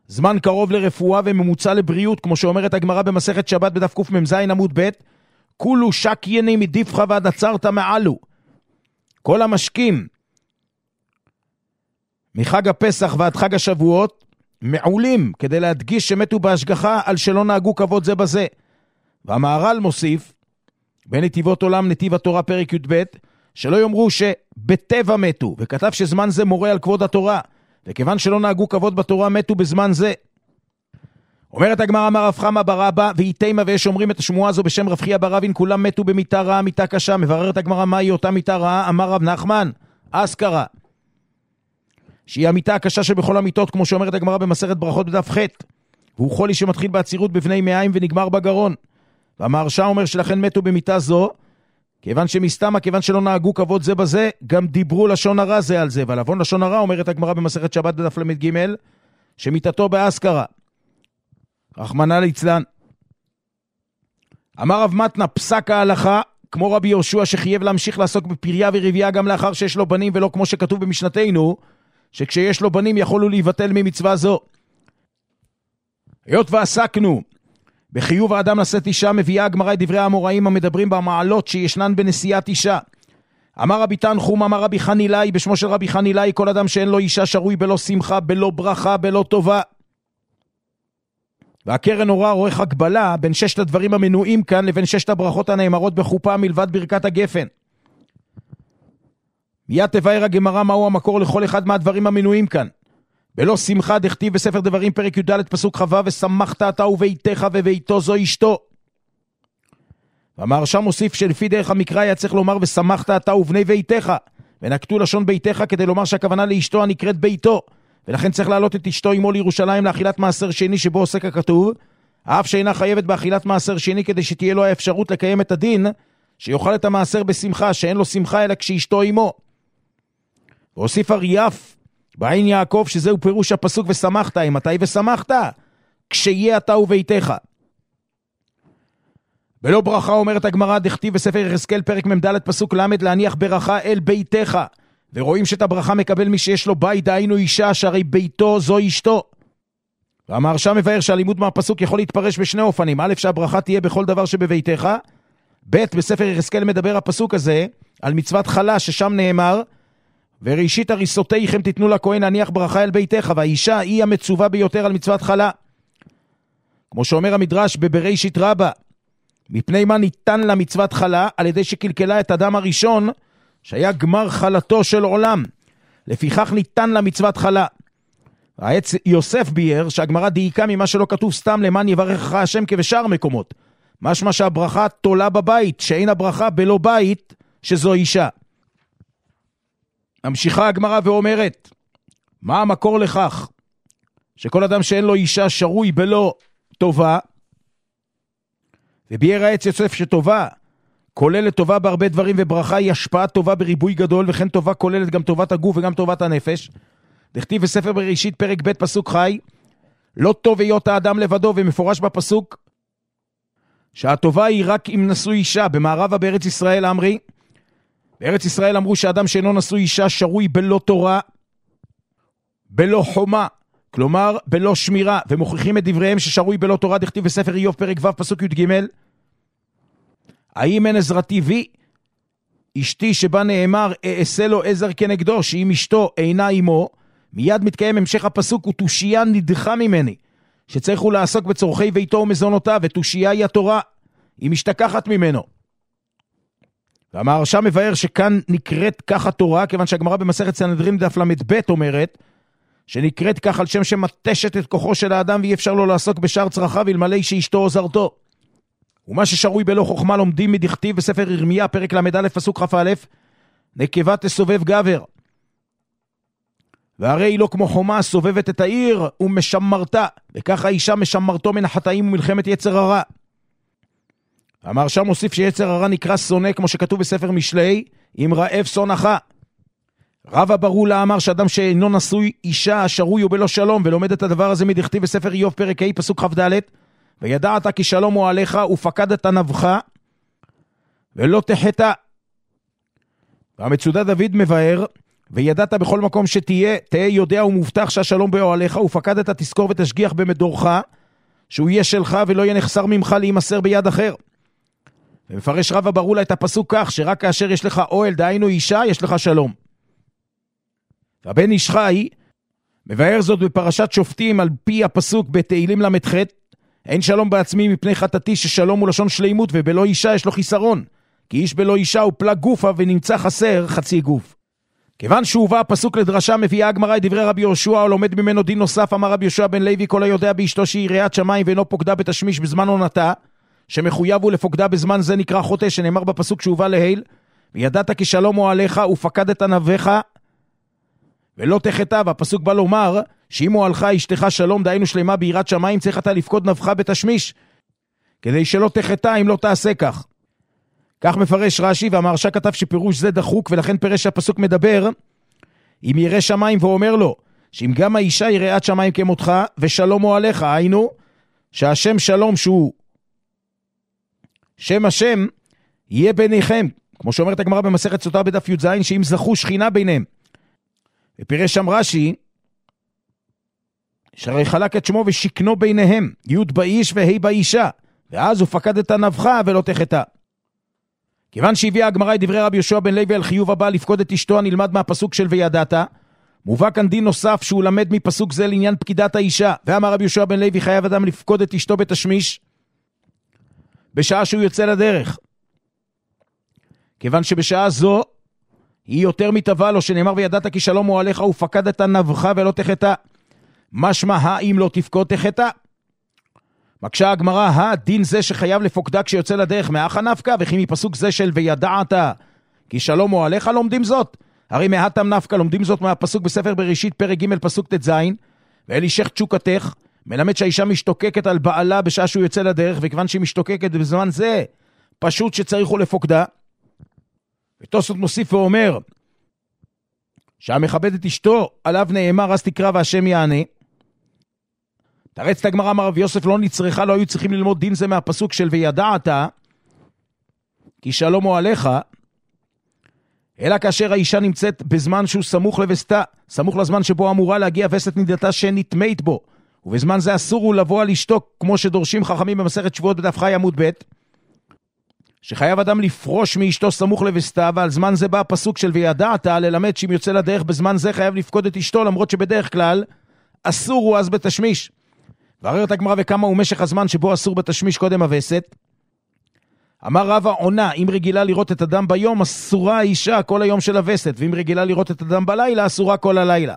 זמן קרוב לרפואה וממוצע לבריאות, כמו שאומרת הגמרא במסכת שבת בדף קמ"ז עמוד ב', כולו שקייני מדיפך ועד עצרת מעלו. כל המשקים מחג הפסח ועד חג השבועות מעולים כדי להדגיש שמתו בהשגחה על שלא נהגו כבוד זה בזה. והמהר"ל מוסיף בנתיבות עולם נתיב התורה פרק י"ב, שלא יאמרו שבטבע מתו, וכתב שזמן זה מורה על כבוד התורה, וכיוון שלא נהגו כבוד בתורה מתו בזמן זה. אומרת הגמרא, אמר רב חמא בר אבא, ואיתימה, ויש אומרים את השמועה הזו בשם רב חייא בר אבין, כולם מתו במיתה רעה, מיתה קשה. מבררת הגמרא מהי אותה מיתה רעה? אמר רב נחמן, אסכרה, שהיא המיתה הקשה שבכל המיתות, כמו שאומרת הגמרא במסכת ברכות בדף ח', והוא חולי שמתחיל בעצירות בבני מעיים ונגמר בגרון. והמהרש"א אומר שלכן מתו במיתה זו, כיוון שמסתמה, כיוון שלא נהגו כבוד זה בזה, גם דיברו לשון הרע זה על זה. ולבון לשון הרע אומרת הגמרא במסכת שבת בדף למד ג', שמיתתו באסכרה, רחמנא ליצלן. אמר רב מתנה, פסק ההלכה, כמו רבי יהושע שחייב להמשיך לעסוק בפריה ורבייה גם לאחר שיש לו בנים, ולא כמו שכתוב במשנתנו, שכשיש לו בנים יכולו להיבטל ממצווה זו. היות ועסקנו בחיוב האדם לשאת אישה, מביאה הגמרא את דברי האמוראים המדברים במעלות שישנן בנשיאת אישה. אמר רבי תנחום, אמר רבי חנילאי, בשמו של רבי חנילאי, כל אדם שאין לו אישה שרוי בלא שמחה, בלא ברכה, בלא טובה. והקרן אורה עורך הגבלה בין ששת הדברים המנויים כאן לבין ששת הברכות הנאמרות בחופה מלבד ברכת הגפן. מיד תבאר הגמרא מהו המקור לכל אחד מהדברים המנויים כאן. בלא שמחה דכתיב בספר דברים פרק י"ד פסוק חווה, ושמחת אתה וביתך וביתו זו אשתו. והמהרש"א מוסיף שלפי דרך המקרא היה צריך לומר ושמחת אתה ובני ביתך, ונקטו לשון ביתך כדי לומר שהכוונה לאשתו הנקראת ביתו, ולכן צריך להעלות את אשתו עמו לירושלים לאכילת מעשר שני שבו עוסק הכתוב, אף שאינה חייבת באכילת מעשר שני, כדי שתהיה לו האפשרות לקיים את הדין שיוכל את המעשר בשמחה, שאין לו שמחה אלא כשאשתו עמו. והוסיף אריאף בעין יעקב שזהו פירוש הפסוק ושמחת, מתי ושמחת? כשיהיה אתה וביתך. בלא ברכה אומרת הגמרא, דכתיב בספר יחזקאל פרק מ"ד פסוק למד, להניח ברכה אל ביתך, ורואים שאת הברכה מקבל מי שיש לו בית, דהיינו אישה, שהרי ביתו זו אשתו. והמהרש"א מבאר שהלימוד מהפסוק יכול להתפרש בשני אופנים, א', שהברכה תהיה בכל דבר שבביתך, ב', בספר יחזקאל מדבר הפסוק הזה על מצוות חלה, ששם נאמר וראשית הריסותיכם תיתנו לכהן להניח ברכה אל ביתך, והאישה היא המצווה ביותר על מצוות חלה. כמו שאומר המדרש בבראשית רבה, מפני מה ניתן לה מצוות חלה? על ידי שקלקלה את אדם הראשון שהיה גמר חלתו של עולם, לפיכך ניתן לה מצוות חלה. העץ יוסף ביאר שהגמרא דייקה ממה שלא כתוב סתם למען יברכך השם כבשאר מקומות, משמע שהברכה תולה בבית, שאין הברכה בלא בית שזו אישה. המשיכה הגמרא ואומרת, מה המקור לכך שכל אדם שאין לו אישה שרוי בלא טובה? וביאר העץ יוסף שטובה כוללת טובה בהרבה דברים, וברכה היא השפעה טובה בריבוי גדול, וכן טובה כוללת גם טובת הגוף וגם טובת הנפש. דכתיב בספר בראשית פרק ב' פסוק חי, לא טוב היות האדם לבדו, ומפורש בפסוק שהטובה היא רק אם נשוי אישה. במערבה בארץ ישראל אמרי, בארץ ישראל אמרו שאדם שאינו נשוי אישה שרוי בלא תורה, בלא חומה, כלומר בלא שמירה, ומוכיחים את דבריהם ששרוי בלא תורה. דכתיב בספר איוב פרק ו' פסוק י"ג, האם אין עזרתי בי? אשתי שבה נאמר אעשה לו עזר כנגדו, שאם אשתו אינה עמו, מיד מתקיים המשך הפסוק, ותושייה נדחה ממני, שצריך הוא לעסוק בצורכי ביתו ומזונותיו, ותושייה היא התורה, היא משתכחת ממנו. והמהרש"א מבאר שכאן נקראת כך התורה, כיוון שהגמרא במסכת סנהדרין דף למד אומרת, שנקראת כך על שם שמתשת את כוחו של האדם, ואי אפשר לו לעסוק בשאר צרכיו, אלמלא שאשתו עוזרתו. ומה ששרוי בלא חוכמה לומדים מדכתיב בספר ירמיה פרק למד פסוק כ"א, נקבה תסובב גבר, והרי היא לא כמו חומה סובבת את העיר ומשמרתה, וכך האישה משמרתו מן החטאים ומלחמת יצר הרע. המהרש"א מוסיף שיצר הרע נקרא שונא, כמו שכתוב בספר משלי, אם רעב שונאך. רב אברולה אמר שאדם שאינו נשוי אישה שרוי ובלא שלום, ולומד את הדבר הזה מדכתיב בספר איוב פרק ה' פסוק כ"ד, וידעת כי שלום הוא עליך ופקדת נבך ולא תחטא. והמצודה דוד מבאר וידעת בכל מקום שתהיה, תהיה יודע ומובטח שהשלום באוהליך, ופקדת תזכור ותשגיח במדורך, שהוא יהיה שלך ולא יהיה נחסר ממך להימסר ביד אחר. ומפרש רבא ברולה את הפסוק כך, שרק כאשר יש לך אוהל, דהיינו אישה, יש לך שלום. והבן איש חי, מבאר זאת בפרשת שופטים על פי הפסוק בתהילים למ"ח, אין שלום בעצמי מפני חטאתי, ששלום הוא לשון שלימות, ובלא אישה יש לו חיסרון. כי איש בלא אישה הוא פלג גופה ונמצא חסר חצי גוף. כיוון שהובא הפסוק לדרשה, מביאה הגמרא את דברי רבי יהושע, או לומד ממנו דין נוסף. אמר רבי יהושע בן לוי, כל היודע באשתו שהיא יראת שמיים ואינו פוקדה בתשמיש בזמן עונתה, שמחויב הוא לפוקדה בזמן זה נקרא חוטא, שנאמר בפסוק שהובא להיל, וידעת כי שלום אוהליך ופקדת נביך ולא תחטא. והפסוק בא לומר שאם אוהלך אשתך שלום, דהיינו שלמה ביראת שמיים, צריך אתה לפקוד נבך בתשמיש, כדי שלא תחטא אם לא תעשה כך. כך מפרש רש"י, והמהרש"א כתב שפירוש זה דחוק, ולכן פירש שהפסוק מדבר אם ירא שמיים, ואומר לו שאם גם האישה יראת שמיים כמותך ושלום אוהליך, היינו שהשם שלום שהוא שם השם יהיה ביניכם, כמו שאומרת הגמרא במסכת סוטה בדף י"ז, שאם זכו שכינה ביניהם. ופירש שם רש"י שהרי חלק את שמו ושכנו ביניהם, י' באיש וה' באישה, ואז הוא פקד את הנבך ולא תחטא. כיוון שהביאה הגמרא את דברי רבי יהושע בן לוי על חיוב הבא לפקוד את אשתו, נלמד מהפסוק של וידעת, מובא כאן דין נוסף שהוא למד מפסוק זה לעניין פקידת האישה. ואמר רבי יהושע בן לוי, חייב אדם לפקוד את אשתו בתשמיש בשעה שהוא יוצא לדרך, כיוון שבשעה זו היא יותר מטבע לו, שנאמר וידעת כי שלום אוהליך ופקד את הנבך ולא תחטא. משמע האם לא תפקוד תחטא? מקשה הגמרא, הדין זה שחייב לפוקדה כשיוצא לדרך מאחה נפקא, וכי מפסוק זה של וידעת כי שלום אוהליך לומדים זאת? הרי מהתם נפקא לומדים זאת מהפסוק בספר בראשית פרק ג' פסוק ט"ז, ואל אישך תשוקתך, מלמד שהאישה משתוקקת על בעלה בשעה שהוא יוצא לדרך, וכיוון שהיא משתוקקת בזמן זה פשוט שצריך הוא לפוקדה. ותוספות מוסיף ואומר שהמכבד את אשתו עליו נאמר אז תקרא והשם יענה. תרץ את הגמרא, אמר רב יוסף, לא נצרכה, לא היו צריכים ללמוד דין זה מהפסוק של וידעת כי שלום אוהליך, אלא כאשר האישה נמצאת בזמן שהוא סמוך לבסתה, סמוך לזמן שבו אמורה להגיע וסת נידתה שנתמית בו, ובזמן זה אסור הוא לבוא על אשתו, כמו שדורשים חכמים במסכת שבועות בדף חי עמוד ב', שחייב אדם לפרוש מאשתו סמוך לבסתה, ועל זמן זה בא הפסוק של וידעת ללמד שאם יוצא לדרך בזמן זה חייב לפקוד את אשתו, למרות שבדרך כלל אסור הוא אז בתשמיש. ועררת הגמרא וכמה הוא משך הזמן שבו אסור בתשמיש קודם הווסת. אמר רבא עונה, אם רגילה לראות את אדם ביום, אסורה האישה כל היום של הווסת, ואם רגילה לראות את אדם בלילה, אסורה כל הלילה.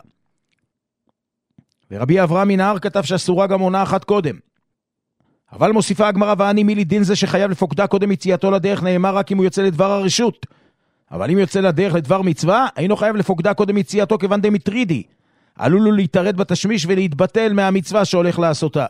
ורבי אברהם מנהר כתב שאסורה גם עונה אחת קודם. אבל מוסיפה הגמרא, ואני מילי דין זה שחייב לפוקדה קודם יציאתו לדרך, נאמר רק אם הוא יוצא לדבר הרשות. אבל אם יוצא לדרך לדבר מצווה, אינו חייב לפוקדה קודם יציאתו, כיוון דמטרידי עלול לו להתארד בתשמיש ולהתבטל מהמצווה שהולך לעשותה.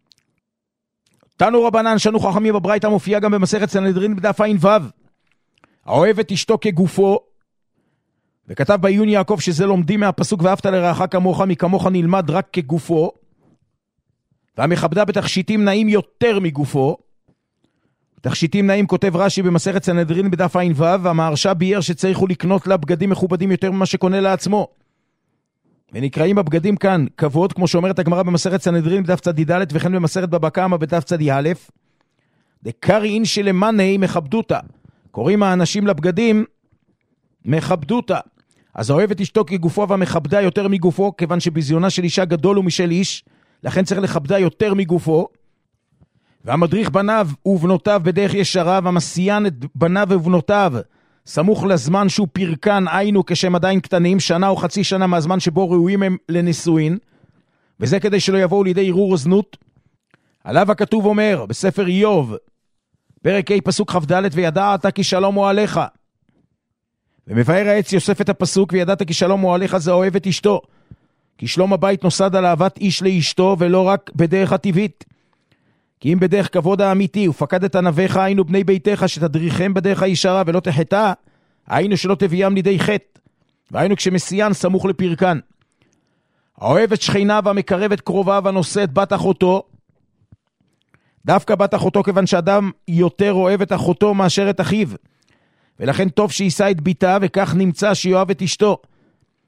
תנו רבנן, שנו חכמים בברייתא, מופיע גם במסכת סנהדרין בדף ע"ו, האוהב את אשתו כגופו, וכתב בעיון יעקב שזה לומדים מהפסוק ואהבת לרעך כמוך, מכמוך נלמד רק כגופו, והמכבדה בתכשיטים נעים יותר מגופו. תכשיטים נעים כותב רש"י במסכת סנהדרין בדף ע"ו, והמהרש"א ביאר שצריכו לקנות לה בגדים מכובדים יותר ממה שקונה לעצמו, ונקראים הבגדים כאן כבוד, כמו שאומרת הגמרא במסכת סנהדרין בדף צד ד', וכן במסכת בבא קמא בדף צד א', דקרי אין שלמני מכבדותה, קוראים האנשים לבגדים מכבדותה. אז האוהב את אשתו כגופו והמכבדה יותר מגופו, כיוון שבזיונה של אישה גדול הוא משל איש, לכן צריך לכבדה יותר מגופו. והמדריך בניו ובנותיו בדרך ישרה, והמסיין את בניו ובנותיו סמוך לזמן שהוא פרקן, היינו כשהם עדיין קטנים, שנה או חצי שנה מהזמן שבו ראויים הם לנישואין, וזה כדי שלא יבואו לידי ערעור זנות. עליו הכתוב אומר בספר איוב פרק ה' פסוק כ"ד, וידעת כי שלום אוהליך. ומבאר העץ יוסף את הפסוק וידעת כי שלום אוהליך, זה אוהב את אשתו, כי שלום הבית נוסד על אהבת איש לאשתו, ולא רק בדרך הטבעית. כי אם בדרך כבוד האמיתי ופקדת נביך, היינו בני ביתך שתדריכם בדרך הישרה ולא תחטא, היינו שלא תביאם לידי חטא, והיינו כשמסיין סמוך לפרקן. האוהב את שכניו והמקרב את קרוביו הנושא את בת אחותו, דווקא בת אחותו, כיוון שאדם יותר אוהב את אחותו מאשר את אחיו, ולכן טוב שיישא את ביתה, וכך נמצא שיואב את אשתו.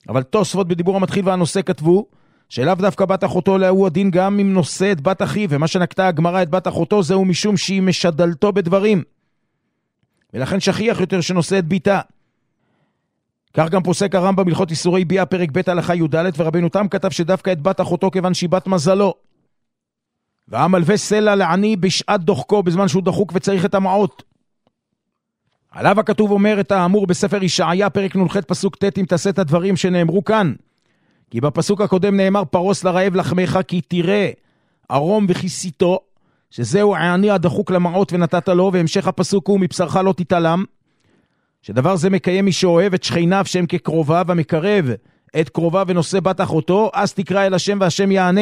אבל תוספות בדיבור המתחיל והנושא כתבו, שאליו דווקא בת אחותו להוא הדין גם אם נושא את בת אחיו, ומה שנקטה הגמרא את בת אחותו זהו משום שהיא משדלתו בדברים, ולכן שכיח יותר שנושא את ביתה. כך גם פוסק הרמב"ם בהלכות איסורי ביאה פרק ב' הלכה י"ד, ורבנו תם כתב שדווקא את בת אחותו כיוון שהיא בת מזלו. והמלווה סלע לעני בשעת דוחקו, בזמן שהוא דחוק וצריך את המעות. עליו הכתוב אומר את האמור בספר ישעיה פרק נ"ח פסוק ט' אם תעשה את הדברים שנאמרו כאן. כי בפסוק הקודם נאמר פרוס לרעב לחמך כי תראה ערום וכיסיתו, שזהו העני הדחוק למעות ונתת לו, והמשך הפסוק הוא מבשרך לא תתעלם, שדבר זה מקיים מי שאוהב את שכניו שהם כקרוביו, המקרב את קרוביו ונושא בת אחותו, אז תקרא אל השם והשם יענה.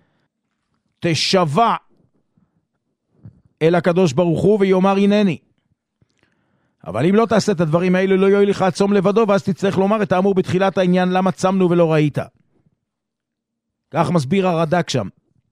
תשבע אל הקדוש ברוך הוא ויאמר הנני. אבל אם לא תעשה את הדברים האלה לא יועיל לך הצום לבדו, ואז תצטרך לומר את האמור בתחילת העניין למה צמנו ולא ראית. כך מסביר הרד"ק שם.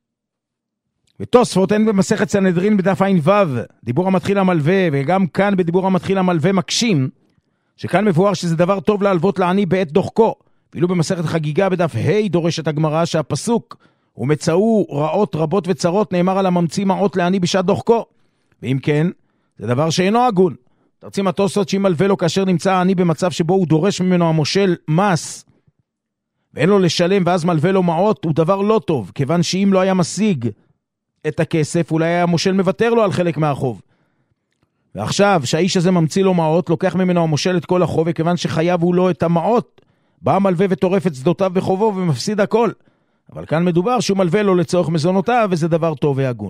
ותוספות אין במסכת סנהדרין בדף עין וו, דיבור המתחיל המלווה, וגם כאן בדיבור המתחיל המלווה מקשים, שכאן מבואר שזה דבר טוב להלוות לעני בעת דוחקו. ואילו במסכת חגיגה בדף ה' דורשת הגמרא שהפסוק ומצאו רעות רבות וצרות נאמר על הממציא מעות לעני בשעת דוחקו. ואם כן, זה דבר שאינו הגון. תרצים התוספות שאם מלווה לו כאשר נמצא העני במצב שבו הוא דורש ממנו המושל מס, ואין לו לשלם ואז מלווה לו מעות, הוא דבר לא טוב, כיוון שאם לא היה משיג את הכסף, אולי היה המושל מוותר לו על חלק מהחוב. ועכשיו, שהאיש הזה ממציא לו מעות, לוקח ממנו המושל את כל החוב, וכיוון שחייב הוא לו את המעות, בא המלווה וטורף את צדותיו וחובו ומפסיד הכל. אבל כאן מדובר שהוא מלווה לו לצורך מזונותיו, וזה דבר טוב והגון.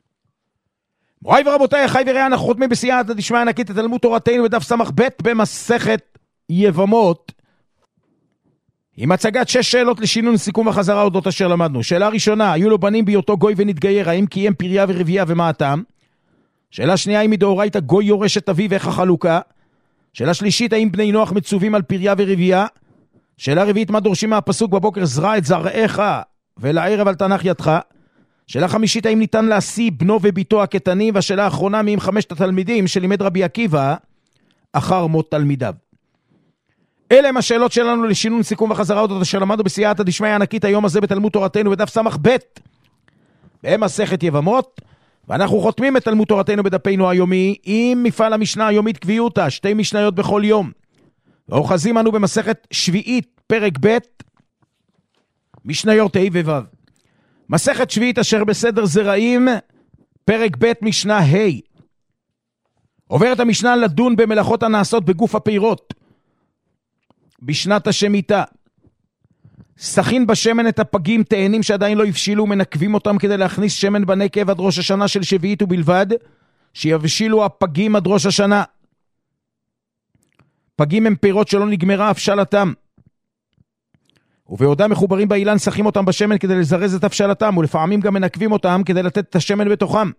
מוריי ורבותיי, אחי ורעי, אנחנו חותמים בסייעתא דשמיא ענקית את תלמוד תורתנו בדף סמך ב' במסכת יבמות, עם הצגת שש שאלות לשינון סיכום וחזרה אודות אשר למדנו. שאלה ראשונה, היו לו בנים בהיותו גוי ונתגייר, האם קיים פריה ורבייה ומה הטעם? שאלה שנייה, האם מדאורייתא גוי יורש את אביו ואיך החלוקה? שאלה שלישית, האם בני נוח מצווים על פריה ורבייה? שאלה רביעית, מה דורשים מהפסוק בבוקר זרע את זרעך ולערב על תנח ידך? שאלה חמישית, האם ניתן להשיא בנו וביתו הקטנים? והשאלה האחרונה, מי עם חמשת התלמידים שלימד רבי עקיבא אחר מות תלמידיו? אלה הם השאלות שלנו לשינון סיכום וחזרה אודות אשר למדנו בסייעתא דשמיא ענקית היום הזה בתלמוד תורתנו בדף סמך ב' במסכת יבמות, ואנחנו חותמים את תלמוד תורתנו בדפנו היומי עם מפעל המשנה היומית קביעותא, שתי משניות בכל יום. ואוחזים אנו במסכת שביעית פרק ב' משניות ה' וו'. מסכת שביעית אשר בסדר זרעים פרק ב' משנה ה'. עוברת המשנה לדון במלאכות הנעשות בגוף הפירות בשנת השמיטה. סכין בשמן את הפגים תאנים שעדיין לא יבשילו, מנקבים אותם כדי להכניס שמן בנקב עד ראש השנה של שביעית, ובלבד שיבשילו הפגים עד ראש השנה. פגים הם פירות שלא נגמרה הפשלתם, ובעודם מחוברים באילן שכים אותם בשמן כדי לזרז את הפשלתם, ולפעמים גם מנקבים אותם כדי לתת את השמן בתוכם.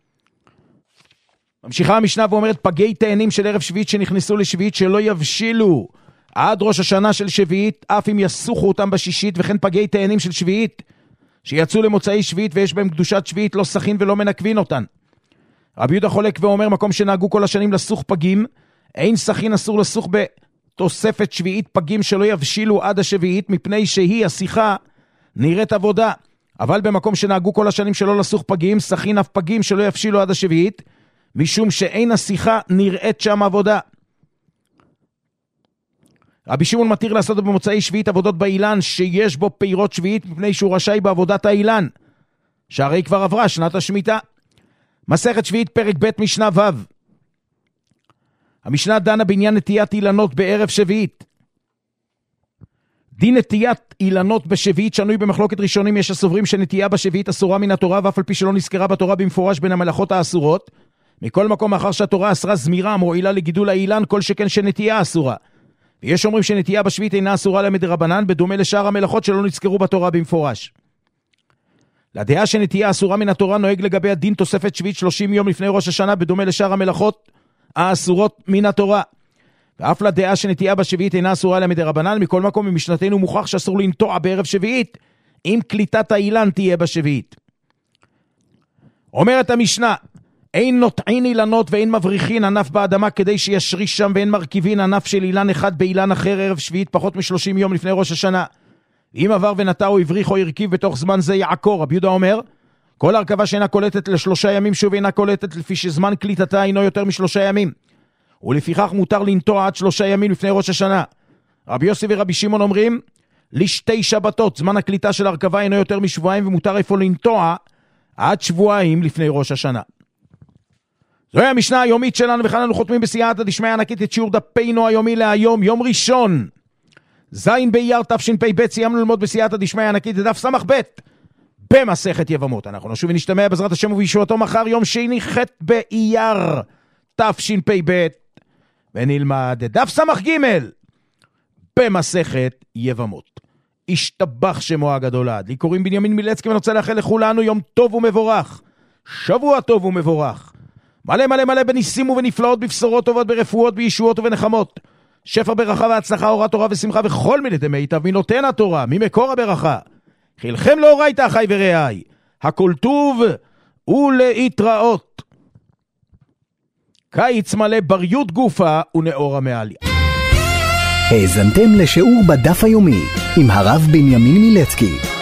ממשיכה המשנה ואומרת פגי תאנים של ערב שביעית שנכנסו לשביעית שלא יבשילו עד ראש השנה של שביעית, אף אם יסוכו אותם בשישית, וכן פגי תאנים של שביעית שיצאו למוצאי שביעית ויש בהם קדושת שביעית, לא שכין ולא מנקבין אותן. רבי יהודה חולק ואומר מקום שנהגו כל השנים לסוך פגים, אין שכין אסור לסוך בתוספת שביעית פגים שלא יבשילו עד השביעית, מפני שהיא השיחה נראית עבודה. אבל במקום שנהגו כל השנים שלא לסוך פגים, שכין אף פגים שלא יבשילו עד השביעית, משום שאין השיחה נראית שם עבודה. רבי שמעון מתיר לעשות במוצאי שביעית עבודות באילן שיש בו פירות שביעית, מפני שהוא רשאי בעבודת האילן, שהרי כבר עברה שנת השמיטה. מסכת שביעית פרק ב' משנה ו'. המשנה דנה בעניין נטיית אילנות בערב שביעית. דין נטיית אילנות בשביעית שנוי במחלוקת ראשונים, יש הסוברים שנטייה בשביעית אסורה מן התורה, ואף על פי שלא נזכרה בתורה במפורש בין המלאכות האסורות. מכל מקום, מאחר שהתורה אסרה זמירה מועילה לגידול האילן, כל שכן שנטייה אסורה. ויש אומרים שנטייה בשביעית אינה אסורה למדרבנן, בדומה לשאר המלאכות שלא נזכרו בתורה במפורש. לדעה שנטייה אסורה מן התורה נוהג לגבי הדין תוספת שביעית שלושים יום לפני ראש השנה, בדומה לשאר המלאכות האסורות מן התורה. ואף לדעה שנטייה בשביעית אינה אסורה למדרבנן, מכל מקום במשנתנו מוכח שאסור לנטוע בערב שביעית, אם קליטת האילן תהיה בשביעית. אומרת המשנה, אין נוטעין אילנות ואין מבריחין ענף באדמה כדי שישריש שם, ואין מרכיבין ענף של אילן אחד באילן אחר ערב שביעית פחות משלושים יום לפני ראש השנה. אם עבר ונטע או הבריח או הרכיב בתוך זמן זה יעקור. רבי יהודה אומר, כל הרכבה שאינה קולטת לשלושה ימים שוב אינה קולטת לפי שזמן קליטתה אינו יותר משלושה ימים, ולפיכך מותר לנטוע עד שלושה ימים לפני ראש השנה. רבי יוסי ורבי שמעון אומרים, לשתי שבתות זמן הקליטה של הרכבה אינו יותר משבועיים, ומותר איפה לנטוע עד שבועיים לפני ראש השנה. זוהי המשנה היומית שלנו, וכאן אנו חותמים בסייעתא דשמיא ענקית את שיעור דפינו היומי להיום, יום ראשון, זין באייר תשפ"ב. סיימנו ללמוד בסייעתא דשמיא ענקית את דף סמך ב' במסכת יבמות. אנחנו נשוב ונשתמע בעזרת השם ובישועתו מחר יום שני ח' באייר תשפ"ב, ונלמד את דף סמך ג' במסכת יבמות. השתבח שמו הגדול עד. לי קוראים בנימין מילצקי, ואני רוצה לאחל לכולנו יום טוב ומבורך, שבוע טוב ומבורך, מלא מלא מלא בניסים ובנפלאות, בבשורות טובות, ברפואות, בישועות ובנחמות, שפע ברכה והצלחה, אורת תורה ושמחה, וכל מיני מיטב מנותן התורה, ממקור הברכה. חילכם לאורייתא אחי ורעי, הכל טוב ולהתראות. קיץ מלא בריות גופה ונאורה מעליה. האזנתם לשיעור בדף היומי עם הרב בנימין מילצקי.